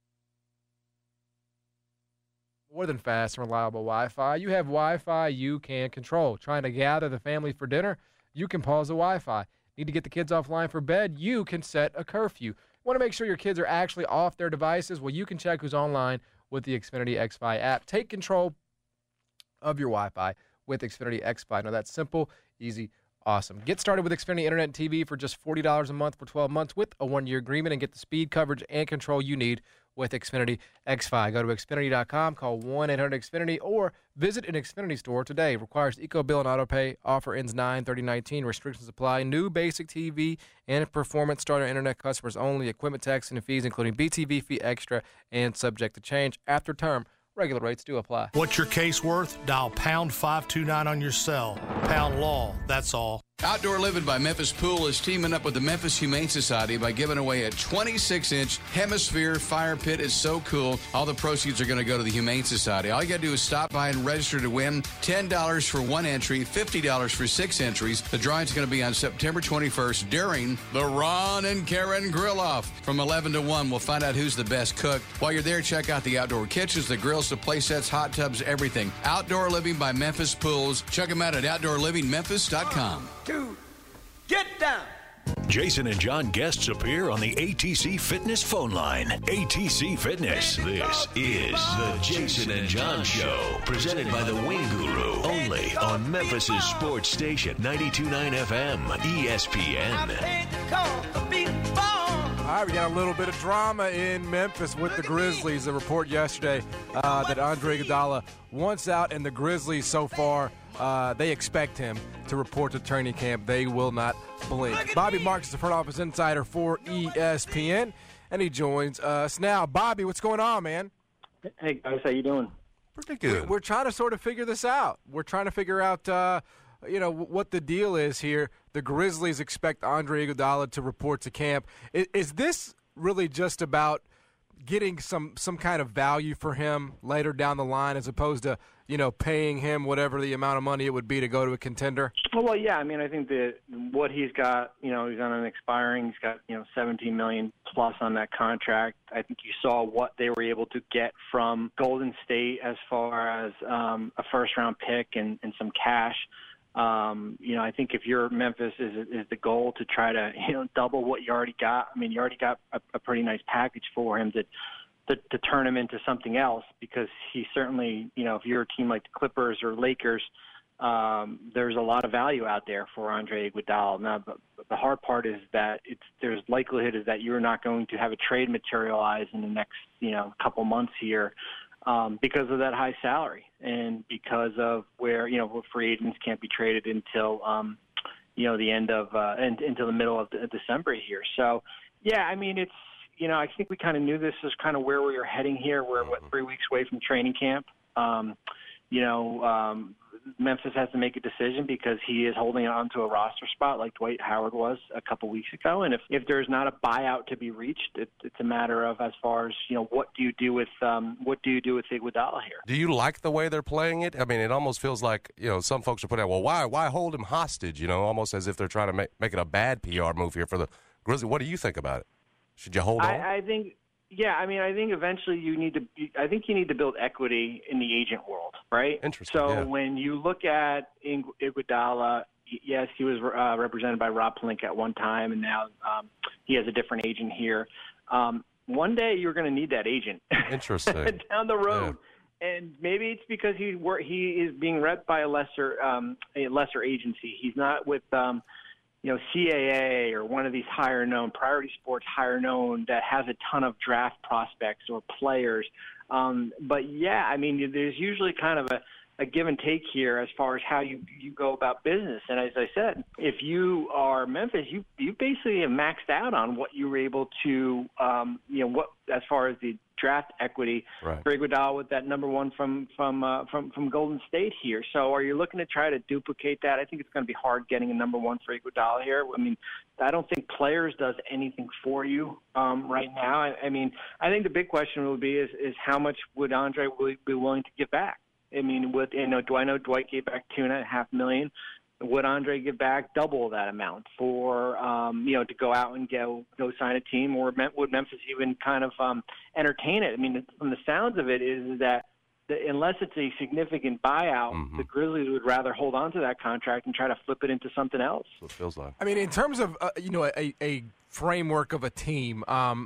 More than fast and reliable Wi-Fi. You have Wi-Fi you can control. Trying to gather the family for dinner? You can pause the Wi-Fi. Need to get the kids offline for bed? You can set a curfew. Want to make sure your kids are actually off their devices? Well, you can check who's online with the Xfinity XFi app. Take control of your Wi-Fi with Xfinity XFi. Now, that's simple, easy, awesome. Get started with Xfinity Internet and TV for just $40 a month for 12 months with a one-year agreement and get the speed, coverage, and control you need with Xfinity XFi. Go to Xfinity.com, call 1-800-XFINITY, or visit an Xfinity store today. Requires EcoBill and AutoPay. Offer ends 9/30/19. Restrictions apply. New basic TV and performance starter internet customers only. Equipment tax and fees, including BTV fee extra and subject to change. After term, regular rates do apply. What's your case worth? Dial pound 529 on your cell. Pound law, that's all. Outdoor Living by Memphis Pool is teaming up with the Memphis Humane Society by giving away a 26-inch Hemisphere fire pit. It's so cool. All the proceeds are going to go to the Humane Society. All you got to do is stop by and register to win. $10 for one entry, $50 for 6 entries. The drawing is going to be on September 21st during the Ron and Karen Grill-Off. From 11 to 1, we'll find out who's the best cook. While you're there, check out the outdoor kitchens, the grills, the play sets, hot tubs, everything. Outdoor Living by Memphis Pools. Check them out at outdoorlivingmemphis.com. Get down. Jason and John guests appear on the ATC Fitness phone line. ATC Fitness. This is the Jason and John Show, presented by the Wing Guru, only on Memphis's sports station, 92.9 FM, ESPN. All right, we got a little bit of drama in Memphis with the Grizzlies. A report yesterday that Andre Iguodala wants out, and the Grizzlies so far, they expect him to report to training camp. They will not blink. Bobby Marks is the front office insider for ESPN, and he joins us now. Bobby, what's going on, man? Hey, guys, how you doing? Pretty good. We're trying to sort of figure this out. We're trying to figure out, what the deal is here. The Grizzlies expect Andre Iguodala to report to camp. Is this really just about, getting some kind of value for him later down the line as opposed to, paying him whatever the amount of money it would be to go to a contender? Well, yeah. I mean, I think that what he's got, he's on an expiring. He's got, $17 million plus on that contract. I think you saw what they were able to get from Golden State as far as a first-round pick and some cash. I think if you're Memphis, is the goal to try to double what you already got. I mean, you already got a pretty nice package for him to turn him into something else, because he certainly, if you're a team like the Clippers or Lakers, there's a lot of value out there for Andre Iguodala. Now, the hard part is that there's likelihood is that you're not going to have a trade materialize in the next, couple months here, because of that high salary and because of where free agents can't be traded until the end of until the middle of December here. So, yeah, I mean, it's. I think we kind of knew this is kind of where we were heading here. We're, 3 weeks away from training camp. Memphis has to make a decision because he is holding on to a roster spot like Dwight Howard was a couple weeks ago. And if there's not a buyout to be reached, it's a matter of as far as, what do you do with Iguodala here? Do you like the way they're playing it? I mean, it almost feels like, some folks are putting out, well, why hold him hostage, almost as if they're trying to make it a bad PR move here for the Grizzlies. What do you think about it? Should you hold on? I think, yeah. I mean, I think eventually you need to build equity in the agent world, right? Interesting. So when you look at Iguodala, yes, he was represented by Rob Pelinka at one time, and now he has a different agent here. One day you're going to need that agent. Interesting. Down the road. Yeah. And maybe it's because he is being rep by a lesser agency. He's not with CAA or one of these Priority Sports higher known that has a ton of draft prospects or players. But yeah, I mean, there's usually kind of a give and take here as far as how you go about business. And as I said, if you are Memphis, you basically have maxed out on what you were able to, as far as the draft equity for Iguodala with that number one from Golden State here. So are you looking to try to duplicate that? I think it's going to be hard getting a number one for Iguodala here. I mean, I don't think players does anything for you right now. I mean, I think the big question will be is how much would Andre be willing to give back? I mean, do I know Dwight gave back $2.5 million? Would Andre give back double that amount for, to go out and go sign a team, or would Memphis even kind of entertain it? I mean, from the sounds of it is that unless it's a significant buyout, the Grizzlies would rather hold on to that contract and try to flip it into something else. That's what it feels like. I mean, in terms of, a framework of a team,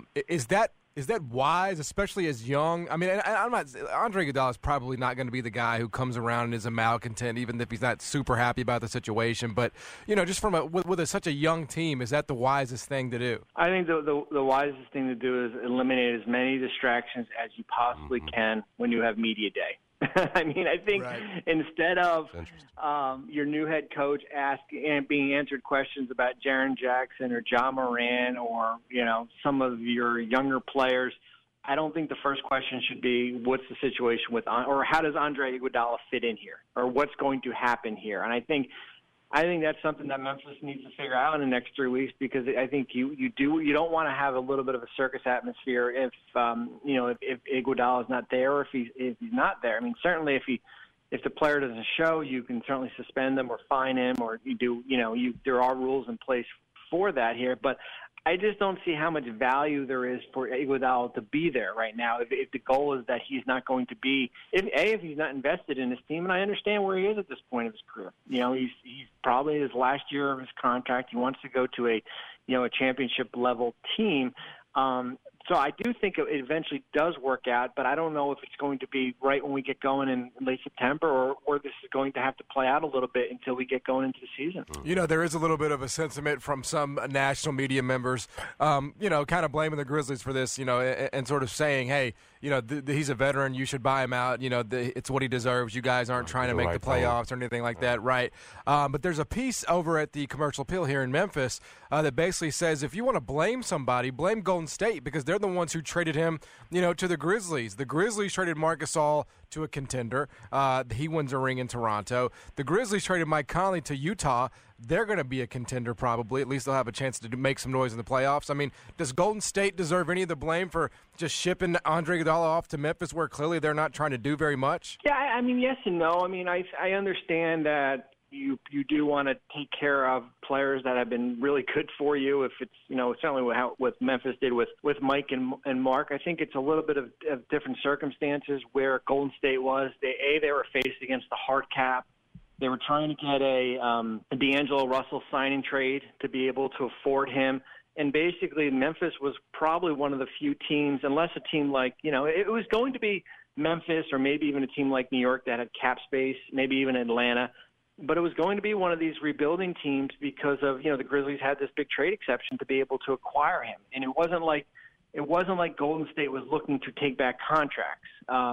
is that wise, especially as young? I mean, Andre Iguodala is probably not going to be the guy who comes around and is a malcontent, even if he's not super happy about the situation. But, just from with such a young team, is that the wisest thing to do? I think the wisest thing to do is eliminate as many distractions as you possibly can when you have media day. I mean, I think instead of your new head coach being answered questions about Jaren Jackson or Ja Morant or, some of your younger players, I don't think the first question should be what's the situation with or how does Andre Iguodala fit in here or what's going to happen here. And I think that's something that Memphis needs to figure out in the next 3 weeks, because I think you don't want to have a little bit of a circus atmosphere if Iguodala is not there or if he's not there. I mean, certainly if the player doesn't show, you can certainly suspend them or fine him, or there are rules in place for that here. But I just don't see how much value there is for Iguodala to be there right now. If the goal is that he's not going to be, if he's not invested in his team, and I understand where he is at this point of his career. He's probably his last year of his contract. He wants to go to a championship level team. So I do think it eventually does work out, but I don't know if it's going to be right when we get going in late September, or this is going to have to play out a little bit until we get going into the season. There is a little bit of a sentiment from some national media members, kind of blaming the Grizzlies for this, and sort of saying, hey, he's a veteran, you should buy him out, it's what he deserves. You guys aren't trying to make the playoffs or anything like that, right? But there's a piece over at the Commercial Appeal here in Memphis that basically says if you want to blame somebody, blame Golden State, because they're the ones who traded him, to the Grizzlies. The Grizzlies traded Marc Gasol to a contender. He wins a ring in Toronto. The Grizzlies traded Mike Conley to Utah. they're going to be a contender probably. At least they'll have a chance to make some noise in the playoffs. I mean, does Golden State deserve any of the blame for just shipping Andre Iguodala off to Memphis where clearly they're not trying to do very much? Yeah, I mean, yes and no. I mean, I understand that you do want to take care of players that have been really good for you. If it's, certainly what Memphis did with Mike and Mark. I think it's a little bit of different circumstances where Golden State was. They were faced against the hard cap. They were trying to get a D'Angelo Russell signing trade to be able to afford him. And basically Memphis was probably one of the few teams, unless a team like, it was going to be Memphis or maybe even a team like New York that had cap space, maybe even Atlanta. But it was going to be one of these rebuilding teams because of, the Grizzlies had this big trade exception to be able to acquire him. And it wasn't like Golden State was looking to take back contracts.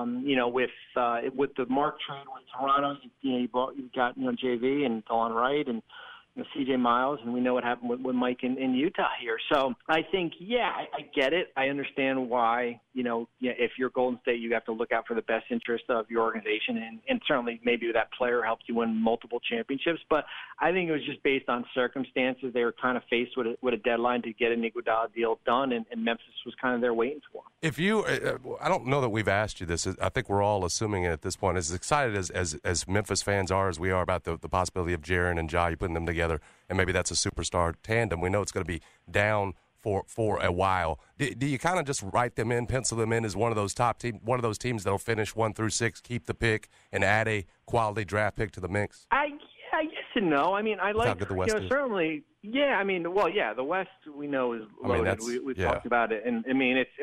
With the Mark trade with Toronto, you've got JV and Delon Wright and C.J. Miles, and we know what happened with Mike in Utah here. So I think, I get it. I understand why, if you're Golden State, you have to look out for the best interest of your organization, and certainly maybe that player helps you win multiple championships. But I think it was just based on circumstances. They were kind of faced with a deadline to get an Iguodala deal done, and Memphis was kind of there waiting for him. If you, I don't know that we've asked you this. I think we're all assuming it at this point. As excited as Memphis fans are, as we are about the possibility of Jaren and Ja, you putting them together, and maybe that's a superstar tandem. We know it's going to be down for a while. Do you kind of just write them in, pencil them in as one of those teams that'll finish 1 through 6, keep the pick, and add a quality draft pick to the mix? Yes and no. I mean, I like, the West is. Certainly. Yeah, I mean, the West we know is loaded. We've talked about it, and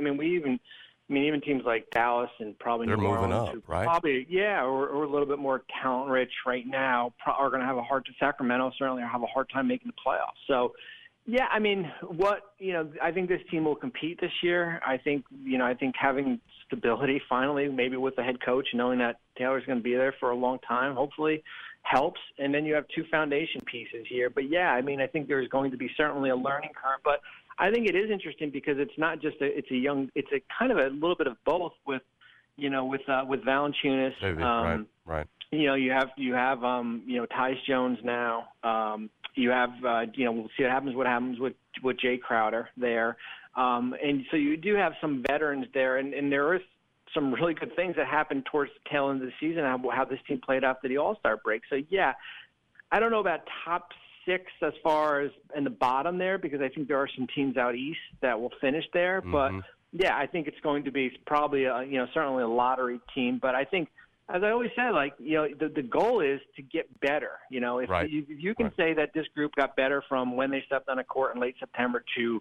even teams like Dallas and probably they're New moving Orleans, up, right? Probably, or a little bit more talent rich right now, are going to have a hard time. Sacramento certainly have a hard time making the playoffs. So, yeah, I mean, I think this team will compete this year. I think having stability finally, maybe with the head coach, knowing that Taylor's going to be there for a long time, hopefully helps. And then you have 2 foundation pieces here. But yeah, I mean, I think there's going to be certainly a learning curve. But I think it is interesting because it's not just it's a kind of a little bit of both with Valanciunas. Right. You have Tyus Jones now. You have we'll see what happens with Jay Crowder there. And so you do have some veterans there, and there is some really good things that happened towards the tail end of the season, how this team played after the All-Star break. So, yeah, I don't know about top 6 as far as in the bottom there, because I think there are some teams out east that will finish there. Mm-hmm. But, yeah, I think it's going to be probably, certainly a lottery team. But I think, as I always said, the goal is to get better. If you can say that this group got better from when they stepped on a court in late September to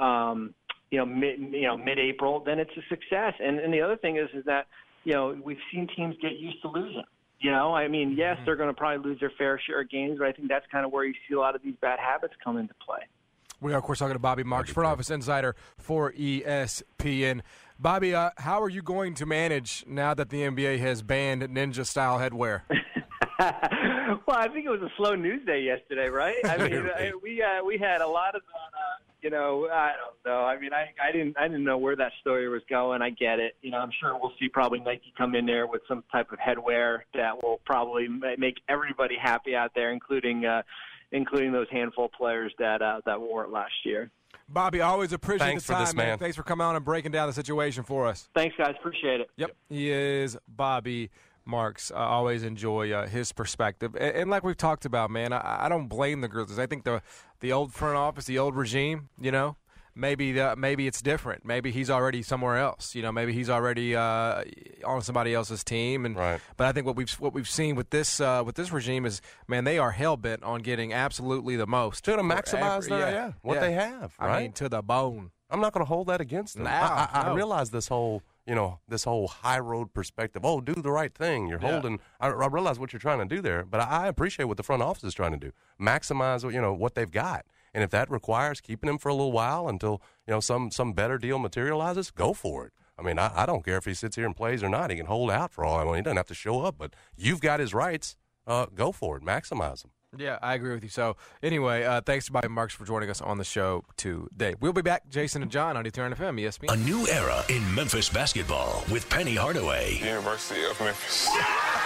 mid-April, then it's a success. And the other thing is that, we've seen teams get used to losing. Yes, they're going to probably lose their fair share of games, but I think that's kind of where you see a lot of these bad habits come into play. We are, of course, talking to Bobby Marks, front office insider for ESPN. Bobby, how are you going to manage now that the NBA has banned ninja-style headwear? Well, I think it was a slow news day yesterday, right? I mean, we had a lot of I don't know. I mean, I didn't know where that story was going. I get it. I'm sure we'll see probably Nike come in there with some type of headwear that will probably make everybody happy out there, including those handful of players that wore it last year. Bobby, always appreciate Thanks the time, for this, man. Thanks for coming on and breaking down the situation for us. Thanks, guys. Appreciate it. Yep. He is Bobby Marks. I always enjoy his perspective. And like we've talked about, man, I don't blame the Grizzlies. I think the old front office, the old regime, maybe it's different. Maybe he's already somewhere else. Maybe he's already on somebody else's team. And right. But I think what we've seen with this regime is, man, they are hell bent on getting absolutely the most to maximize what they have. Right? I mean, to the bone. I'm not going to hold that against them. I realize this whole high road perspective. Oh, do the right thing. You're holding. I realize what you're trying to do there, but I appreciate what the front office is trying to do. Maximize what they've got. And if that requires keeping him for a little while until some better deal materializes, go for it. I mean, I don't care if he sits here and plays or not. He can hold out for all I want. He doesn't have to show up, but you've got his rights. Go for it. Maximize them. Yeah, I agree with you. So, anyway, thanks to Bobby Marks for joining us on the show today. We'll be back, Jason and John, on Eternal FM, ESPN. A new era in Memphis basketball with Penny Hardaway. University of Memphis.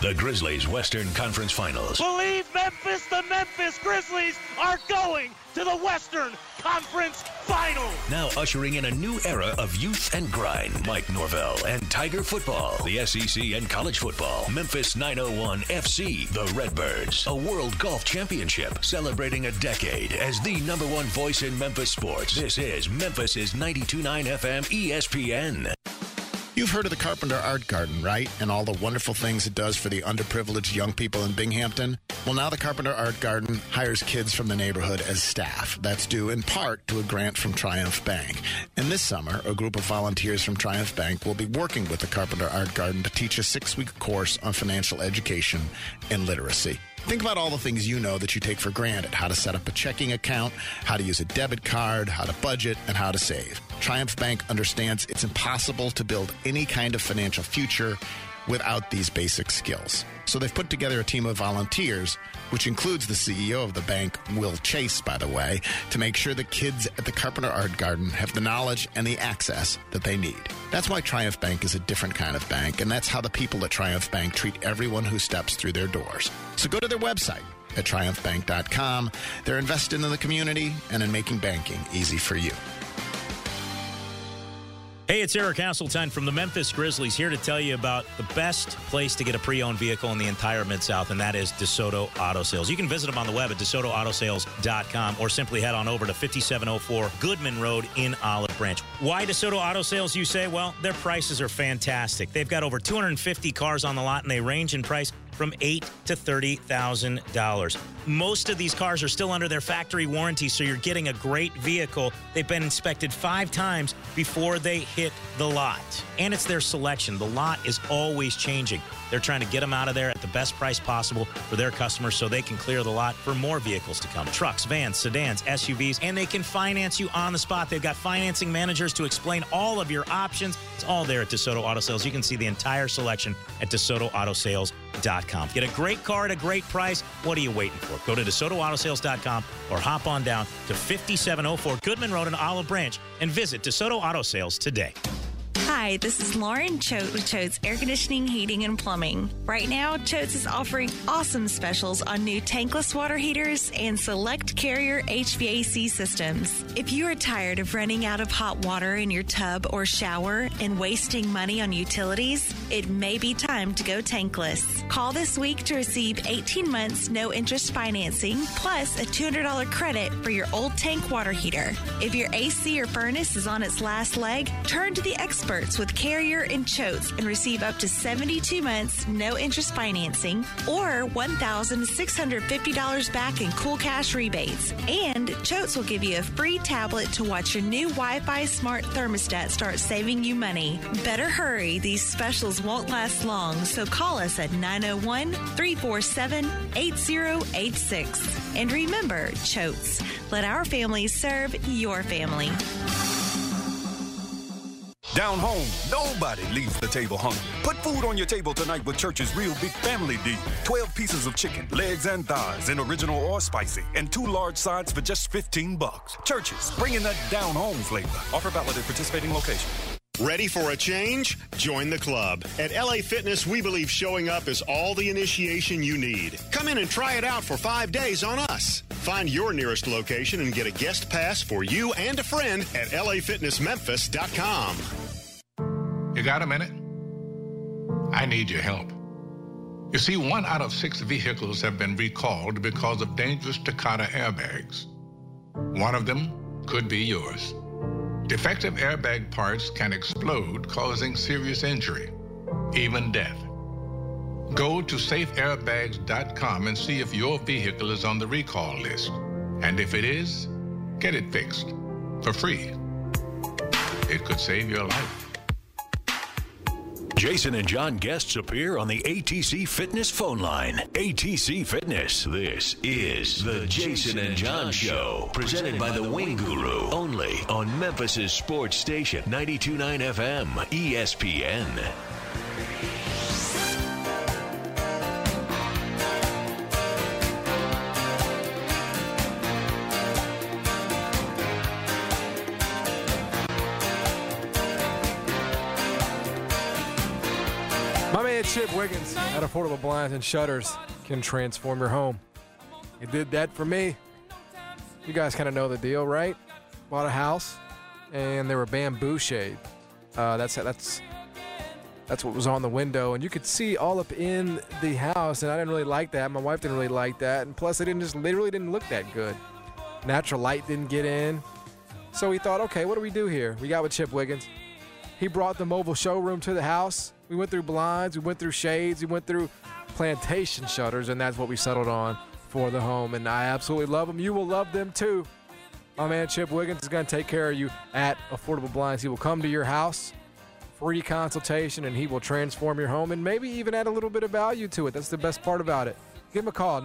The Grizzlies Western Conference Finals. Believe Memphis, the Memphis Grizzlies are going to the Western Conference Finals. Now ushering in a new era of youth and grind. Mike Norvell and Tiger football, the SEC and college football. Memphis 901 FC, the Redbirds, a World Golf Championship, celebrating a decade as the number one voice in Memphis sports. This is Memphis's 92.9 FM ESPN. You've heard of the Carpenter Art Garden, right? And all the wonderful things it does for the underprivileged young people in Binghamton? Well, now the Carpenter Art Garden hires kids from the neighborhood as staff. That's due in part to a grant from Triumph Bank. And this summer, a group of volunteers from Triumph Bank will be working with the Carpenter Art Garden to teach a 6-week course on financial education and literacy. Think about all the things you know that you take for granted. How to set up a checking account, how to use a debit card, how to budget, and how to save. Triumph Bank understands it's impossible to build any kind of financial future without these basic skills. So they've put together a team of volunteers, which includes the CEO of the bank, Will Chase, by the way, to make sure the kids at the Carpenter Art Garden have the knowledge and the access that they need. That's why Triumph Bank is a different kind of bank, and that's how the people at Triumph Bank treat everyone who steps through their doors. So go to their website at triumphbank.com. They're invested in the community and in making banking easy for you. Hey, it's Eric Hasseltine from the Memphis Grizzlies here to tell you about the best place to get a pre-owned vehicle in the entire Mid-South, and that is DeSoto Auto Sales. You can visit them on the web at DeSotoAutoSales.com or simply head on over to 5704 Goodman Road in Olive Branch. Why DeSoto Auto Sales, you say? Well, their prices are fantastic. They've got over 250 cars on the lot, and they range in price from $8,000 to $30,000. Most of these cars are still under their factory warranty, so you're getting a great vehicle. They've been inspected 5 times before they hit the lot. And it's their selection. The lot is always changing. They're trying to get them out of there at the best price possible for their customers so they can clear the lot for more vehicles to come. Trucks, vans, sedans, SUVs, and they can finance you on the spot. They've got financing managers to explain all of your options. It's all there at DeSoto Auto Sales. You can see the entire selection at DeSotoAutoSales.com. Get a great car at a great price. What are you waiting for? Go to DeSotoAutoSales.com or hop on down to 5704 Goodman Road in Olive Branch and visit DeSoto Auto Sales today. Hi, this is Lauren Choate with Choate's Air Conditioning, Heating, and Plumbing. Right now, Choate's is offering awesome specials on new tankless water heaters and select Carrier HVAC systems. If you are tired of running out of hot water in your tub or shower and wasting money on utilities, it may be time to go tankless. Call this week to receive 18 months no-interest financing plus a $200 credit for your old tank water heater. If your AC or furnace is on its last leg, turn to the experts with Carrier and Choates and receive up to 72 months no-interest financing or $1,650 back in cool cash rebates. And Choates will give you a free tablet to watch your new Wi-Fi smart thermostat start saving you money. Better hurry. These specials won't last long, so call us at 901-347-8086. And remember, Choates, let our family serve your family. Down home, nobody leaves the table hungry. Put food on your table tonight with Church's Real Big Family Deal. 12 pieces of chicken, legs and thighs in original or spicy, and 2 large sides for just $15. Church's, bringing that down home flavor. Offer valid at participating locations. Ready for a change? Join the club. At LA Fitness, we believe showing up is all the initiation you need. Come in and try it out for 5 days on us. Find your nearest location and get a guest pass for you and a friend at LAFitnessMemphis.com. You got a minute? I need your help. You see, 1 out of 6 vehicles have been recalled because of dangerous Takata airbags. One of them could be yours. Defective airbag parts can explode, causing serious injury, even death. Go to safeairbags.com and see if your vehicle is on the recall list. And if it is, get it fixed for free. It could save your life. Jason and John guests appear on the ATC Fitness phone line. ATC Fitness. This is the Jason and John Show. Presented by the Wing Guru. Only on Memphis's sports station, 92.9 FM, ESPN. Chip Wiggins at Affordable Blinds and Shutters can transform your home. It did that for me. You guys kind of know the deal, right? Bought a house, and there were bamboo shade. That's what was on the window, and you could see all up in the house, and I didn't really like that. My wife didn't really like that, and plus, they really didn't look that good. Natural light didn't get in. So we thought, okay, what do we do here? We got with Chip Wiggins. He brought the mobile showroom to the house. We went through blinds, we went through shades, we went through plantation shutters, and that's what we settled on for the home. And I absolutely love them. You will love them too. My man Chip Wiggins is going to take care of you at Affordable Blinds. He will come to your house, free consultation, and he will transform your home and maybe even add a little bit of value to it. That's the best part about it. Give him a call,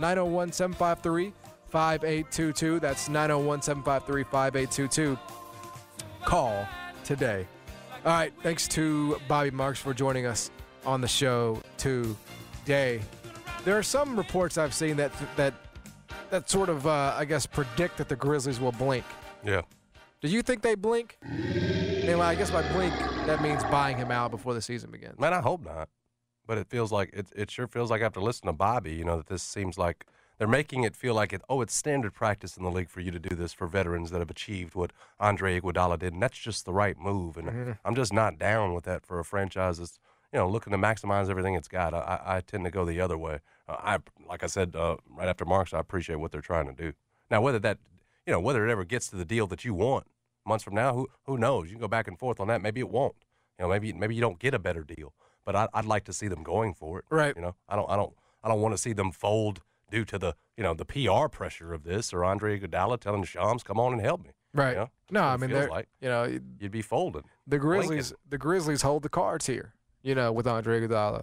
901-753-5822. That's 901-753-5822. Call today. All right, thanks to Bobby Marks for joining us on the show today. There are some reports I've seen that sort of, I guess, predict that the Grizzlies will blink. Yeah. Do you think they blink? And I guess by blink, that means buying him out before the season begins. Man, I hope not. But it feels like it sure feels like after listening to Bobby, that this seems like they're making it feel like it's standard practice in the league for you to do this for veterans that have achieved what Andre Iguodala did, and that's just the right move. And I'm just not down with that for a franchise that's looking to maximize everything it's got. I tend to go the other way. Like I said right after Marks, I appreciate what they're trying to do. Now, whether it ever gets to the deal that you want months from now, who knows? You can go back and forth on that. Maybe it won't. Maybe you don't get a better deal. But I'd like to see them going for it. Right. I don't want to see them fold due to the the PR pressure of this, or Andre Iguodala telling Shams, "Come on and help me." Right. No, I mean, you'd be folding. The Grizzlies hold the cards here. With Andre Iguodala.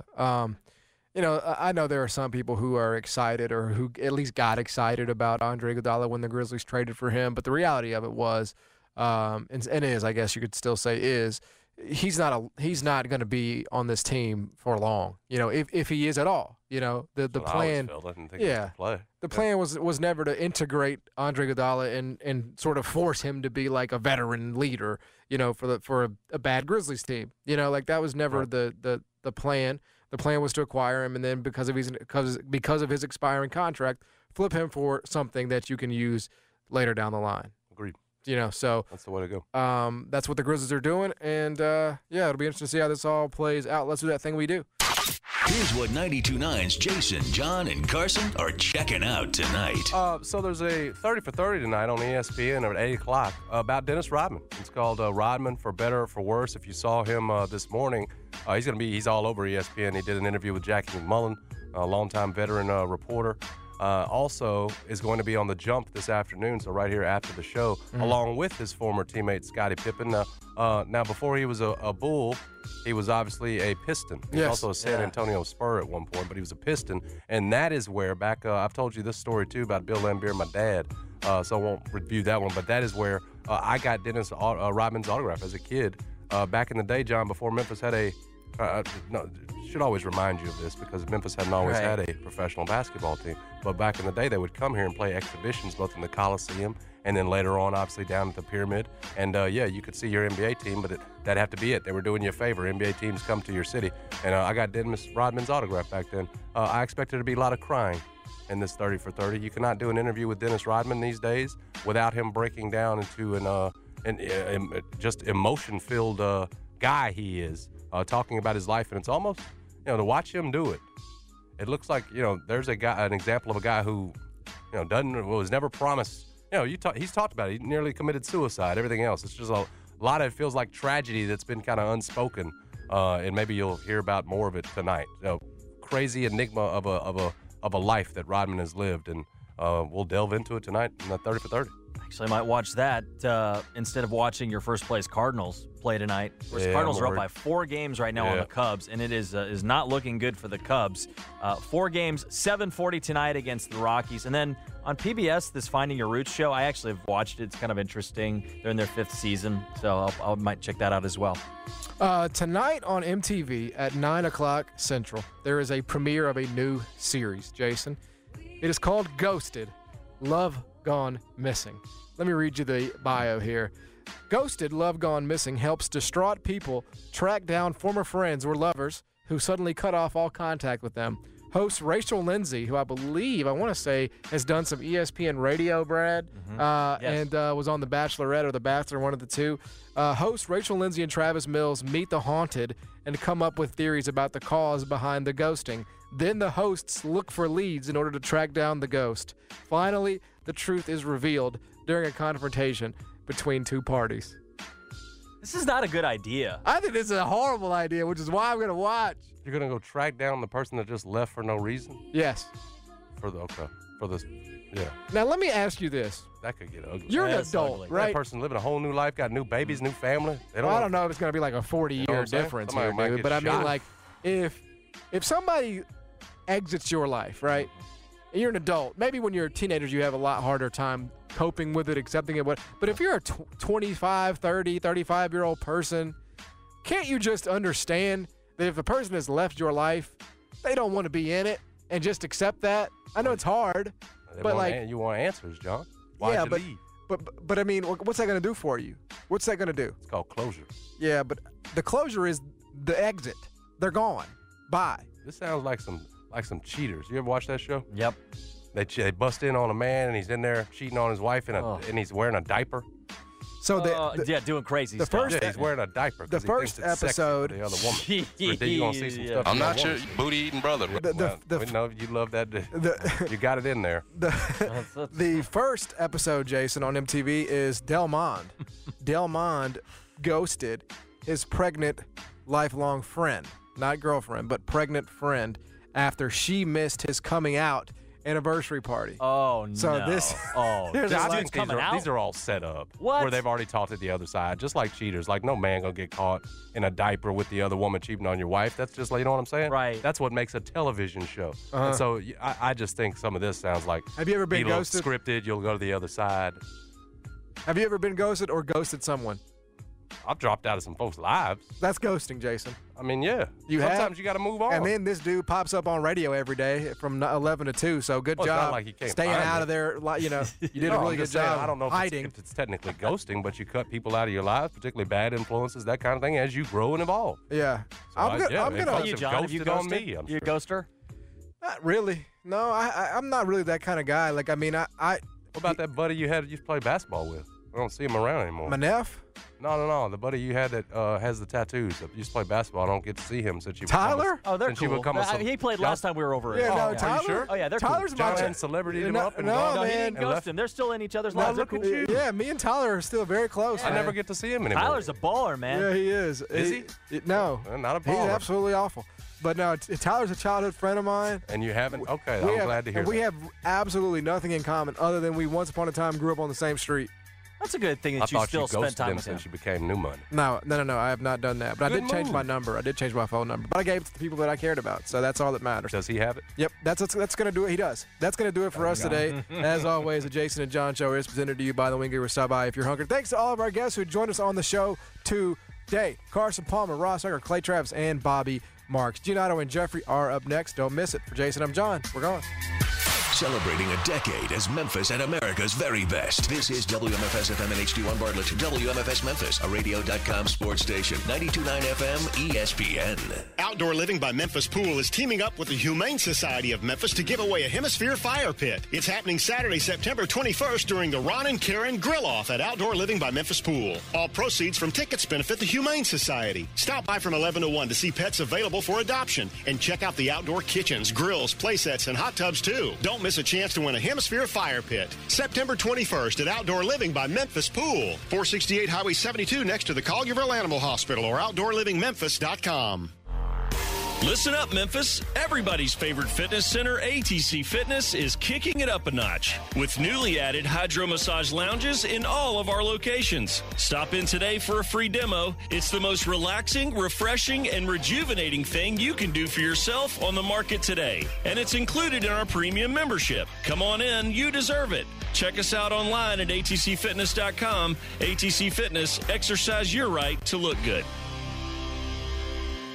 I know there are some people who are excited, or who at least got excited about Andre Iguodala when the Grizzlies traded for him. But the reality of it was, and is, I guess you could still say is, he's not going to be on this team for long. If he is at all. The plan. The plan was never to integrate Andre Iguodala and sort of force him to be like a veteran leader. For a bad Grizzlies team. That was never the plan. The plan was to acquire him, and then because of his expiring contract, flip him for something that you can use later down the line. Agreed. So that's the way to go. That's what the Grizzlies are doing, and it'll be interesting to see how this all plays out. Let's do that thing we do. Here's what 92.9's Jason, John, and Carson are checking out tonight. So there's a 30 for 30 tonight on ESPN at 8 o'clock about Dennis Rodman. It's called Rodman for Better or for Worse. If you saw him this morning, he's all over ESPN. He did an interview with Jackie McMullen, a longtime veteran reporter. Also is going to be on The Jump this afternoon, so right here after the show, along with his former teammate Scottie Pippen. Now, before he was a Bull, he was obviously a Piston. He was also a San Antonio Spur at one point, but he was a Piston. And that is where, I've told you this story too about Bill Laimbeer, my dad, so I won't review that one, but that is where I got Dennis Rodman's autograph as a kid. Back in the day, John, before Memphis had should always remind you of this because Memphis hadn't always had a professional basketball team. But back in the day, they would come here and play exhibitions both in the Coliseum and then later on, obviously, down at the Pyramid. And, you could see your NBA team, but that'd have to be it. They were doing you a favor. NBA teams come to your city. And I got Dennis Rodman's autograph back then. I expected there to be a lot of crying in this 30 for 30. You cannot do an interview with Dennis Rodman these days without him breaking down into an just emotion-filled guy he is. Talking about his life, and it's almost, to watch him do it. It looks like, there's an example of a guy who, was never promised. He's talked about it. He nearly committed suicide. Everything else, it's just a lot of it feels like tragedy that's been kind of unspoken, and maybe you'll hear about more of it tonight. Crazy enigma of a life that Rodman has lived, and we'll delve into it tonight in the 30 for 30. Actually, I might watch that instead of watching your first-place Cardinals play tonight. Of course, the Cardinals are up by 4 games right now on the Cubs, and it is not looking good for the Cubs. 4 games, 7:40 tonight against the Rockies. And then on PBS, this Finding Your Roots show, I actually have watched it. It's kind of interesting. They're in their 5th season, so I might check that out as well. Tonight on MTV at 9 o'clock Central, there is a premiere of a new series, Jason. It is called Ghosted, Love Gone Missing. Let me read you the bio here. Ghosted, Love Gone Missing helps distraught people track down former friends or lovers who suddenly cut off all contact with them. Host Rachel Lindsay, who I want to say has done some ESPN radio, Brad, Yes. and was on The Bachelorette or The Bachelor, one of the two. Hosts Rachel Lindsay and Travis Mills meet the haunted and come up with theories about the cause behind the ghosting. Then the hosts look for leads in order to track down the ghost. Finally, the truth is revealed during a confrontation between two parties. This is not a good idea. I think this is a horrible idea, which is why I'm going to watch. You're going to go track down the person that just left for no reason? Yes. Yeah. Now, let me ask you this. That could get ugly. You're an adult, right? That person living a whole new life, got new babies, new family. I don't know if it's going to be like a 40-year difference here, dude. But I mean, like, if somebody exits your life, right, and you're an adult, maybe when you're teenagers you have a lot harder time coping with it, accepting it. But if you're a 25, 30, 35-year-old person, can't you just understand that if a person has left your life, they don't want to be in it and just accept that? I know it's hard, but like you want answers, John. Why'd you leave? But I mean, what's that going to do for you? What's that going to do? It's called closure. Yeah, but the closure is the exit. They're gone. Bye. This sounds like some cheaters. You ever watch that show? Yep. They bust in on a man and he's in there cheating on his wife and he's wearing a diaper. So doing crazy the stuff. First, he's wearing a diaper. The first episode. The other woman. You're gonna see some stuff. I'm not your booty eating brother. We know you love that. You got it in there. The first episode, Jason, on MTV is Del Monde. Del Monde ghosted his pregnant, lifelong friend, not girlfriend, but pregnant friend, after she missed his coming out anniversary party. Oh, so no. This, oh, I think these are all set up. What? Where they've already talked to the other side, just like cheaters. Like, no man gonna get caught in a diaper with the other woman cheating on your wife. That's just like, you know what I'm saying? Right. That's what makes a television show. And so I just think some of this sounds like, have you ever been ghosted? Scripted. You'll go to the other side. Have you ever been ghosted or ghosted someone? I've dropped out of some folks' lives. That's ghosting, Jason. I mean, yeah. Sometimes you got to move on. And then this dude pops up on radio every day from 11 to 2. So good job. It's not like he can't staying out of there. You know, you did a really good job. I don't know if it's technically ghosting, but you cut people out of your lives, particularly bad influences, that kind of thing, as you grow and evolve. Yeah. So I'm gonna. You, John, have you ghosted? On me, I'm you sure. ghoster? Not really. No, I'm not really that kind of guy. Like, I mean, What about that buddy you used to play basketball with? I don't see him around anymore. Manef? No. The buddy you had that has the tattoos that used to play basketball. I don't get to see him since you. Tyler? They're cool. He played last time we were over. Yeah, no, Tyler. Are you sure? Oh yeah, they're Tyler's cool. Tyler and celebrity him up. And no, he man. didn't ghost him. They're still in each other's lives. Look at you. Yeah, me and Tyler are still very close. I never get to see him anymore. Tyler's a baller, man. Yeah, he is. Is he? No, not a baller. He's absolutely awful. But no, Tyler's a childhood friend of mine. And you haven't? Okay, I'm glad to hear that. We have absolutely nothing in common other than we once upon a time grew up on the same street. That's a good thing that you still spend time with him. Since you became new money. No, I have not done that. But I did change my number. I did change my phone number. But I gave it to the people that I cared about. So that's all that matters. Does he have it? Yep. That's going to do it. He does. That's going to do it for us today. As always, the Jason and John Show is presented to you by the Wing Guru. Stop by if you're hungry. Thanks to all of our guests who joined us on the show today. Carson Palmer, Ross Tucker, Clay Travis, and Bobby Marks. Giannato and Jeffrey are up next. Don't miss it. For Jason, I'm John. We're going. Celebrating a decade as Memphis at America's very best. This is WMFS FM and HD1 Bartlett. WMFS Memphis, a radio.com sports station. 92.9 FM ESPN. Outdoor Living by Memphis Pool is teaming up with the Humane Society of Memphis to give away a Hemisphere fire pit. It's happening Saturday, September 21st during the Ron and Karen Grill-Off at Outdoor Living by Memphis Pool. All proceeds from tickets benefit the Humane Society. Stop by from 11 to 1 to see pets available for adoption and check out the outdoor kitchens, grills, play sets, and hot tubs too. Don't miss a chance to win a Hemisphere fire pit. September 21st at Outdoor Living by Memphis Pool. 468 Highway 72 next to the Collierville Animal Hospital or OutdoorLivingMemphis.com. Listen up, Memphis. Everybody's favorite fitness center, ATC Fitness, is kicking it up a notch with newly added hydro massage lounges in all of our locations. Stop in today for a free demo. It's the most relaxing, refreshing, and rejuvenating thing you can do for yourself on the market today. And it's included in our premium membership. Come on in. You deserve it. Check us out online at atcfitness.com. ATC Fitness. Exercise your right to look good.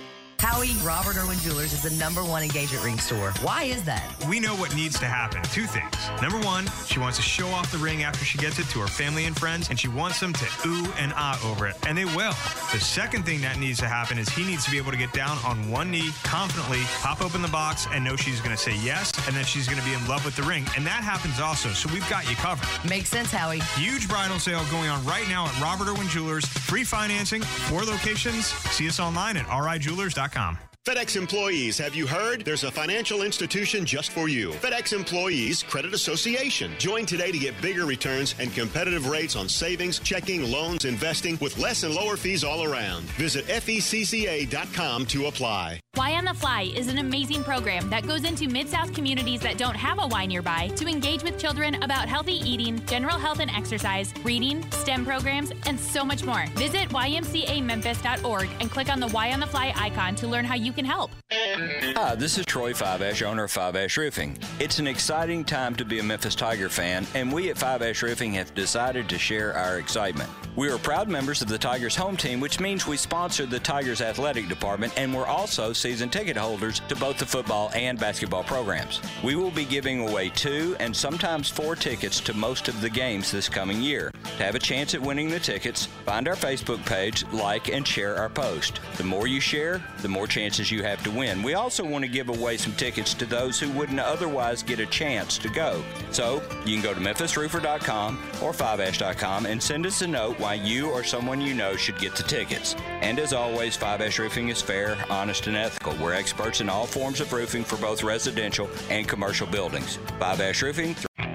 Howie, Robert Irwin Jewelers is the #1 engagement ring store. Why is that? We know what needs to happen. 2 things. Number 1, she wants to show off the ring after she gets it to her family and friends, and she wants them to ooh and ah over it, and they will. The second thing that needs to happen is he needs to be able to get down on one knee, confidently, pop open the box, and know she's going to say yes, and then she's going to be in love with the ring. And that happens also, so we've got you covered. Makes sense, Howie. Huge bridal sale going on right now at Robert Irwin Jewelers. Free financing, 4 locations. See us online at rijewelers.com. FedEx employees, have you heard? There's a financial institution just for you. FedEx Employees Credit Association. Join today to get bigger returns and competitive rates on savings, checking, loans, investing with less and lower fees all around. Visit FECCA.com to apply. Y on the Fly is an amazing program that goes into Mid-South communities that don't have a Y nearby to engage with children about healthy eating, general health and exercise, reading, STEM programs, and so much more. Visit ymcamemphis.org and click on the Y on the Fly icon to learn how you can help. Hi, this is Troy Five Ash, owner of Five Ash Roofing. It's an exciting time to be a Memphis Tiger fan, and we at Five Ash Roofing have decided to share our excitement. We are proud members of the Tigers home team, which means we sponsor the Tigers athletic department, and we're also season ticket holders to both the football and basketball programs. We will be giving away 2 and sometimes 4 tickets to most of the games this coming year. To have a chance at winning the tickets, find our Facebook page, like, and share our post. The more you share, the more chances you have to win. We also want to give away some tickets to those who wouldn't otherwise get a chance to go. So you can go to memphisroofer.com or 5ash.com and send us a note why you or someone you know should get the tickets. And as always, 5 Ash Roofing is fair, honest, and ethical. We're experts in all forms of roofing for both residential and commercial buildings. 5 Ash Roofing.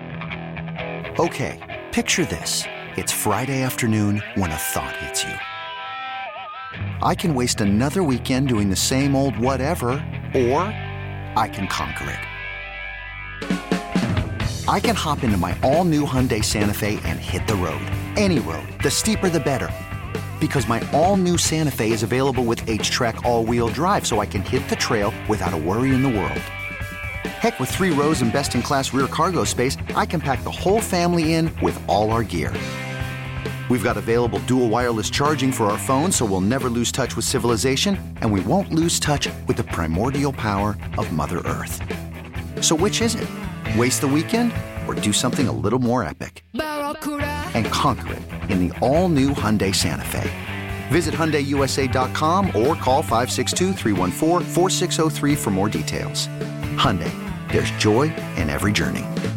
Okay, picture this. It's Friday afternoon when a thought hits you. I can waste another weekend doing the same old whatever, or I can conquer it. I can hop into my all-new Hyundai Santa Fe and hit the road. Any road. The steeper, the better. Because my all-new Santa Fe is available with H-Track all-wheel drive, so I can hit the trail without a worry in the world. Heck, with 3 rows and best-in-class rear cargo space, I can pack the whole family in with all our gear. We've got available dual wireless charging for our phones, so we'll never lose touch with civilization, and we won't lose touch with the primordial power of Mother Earth. So which is it? Waste the weekend or do something a little more epic? And conquer it in the all-new Hyundai Santa Fe. Visit HyundaiUSA.com or call 562-314-4603 for more details. Hyundai, there's joy in every journey.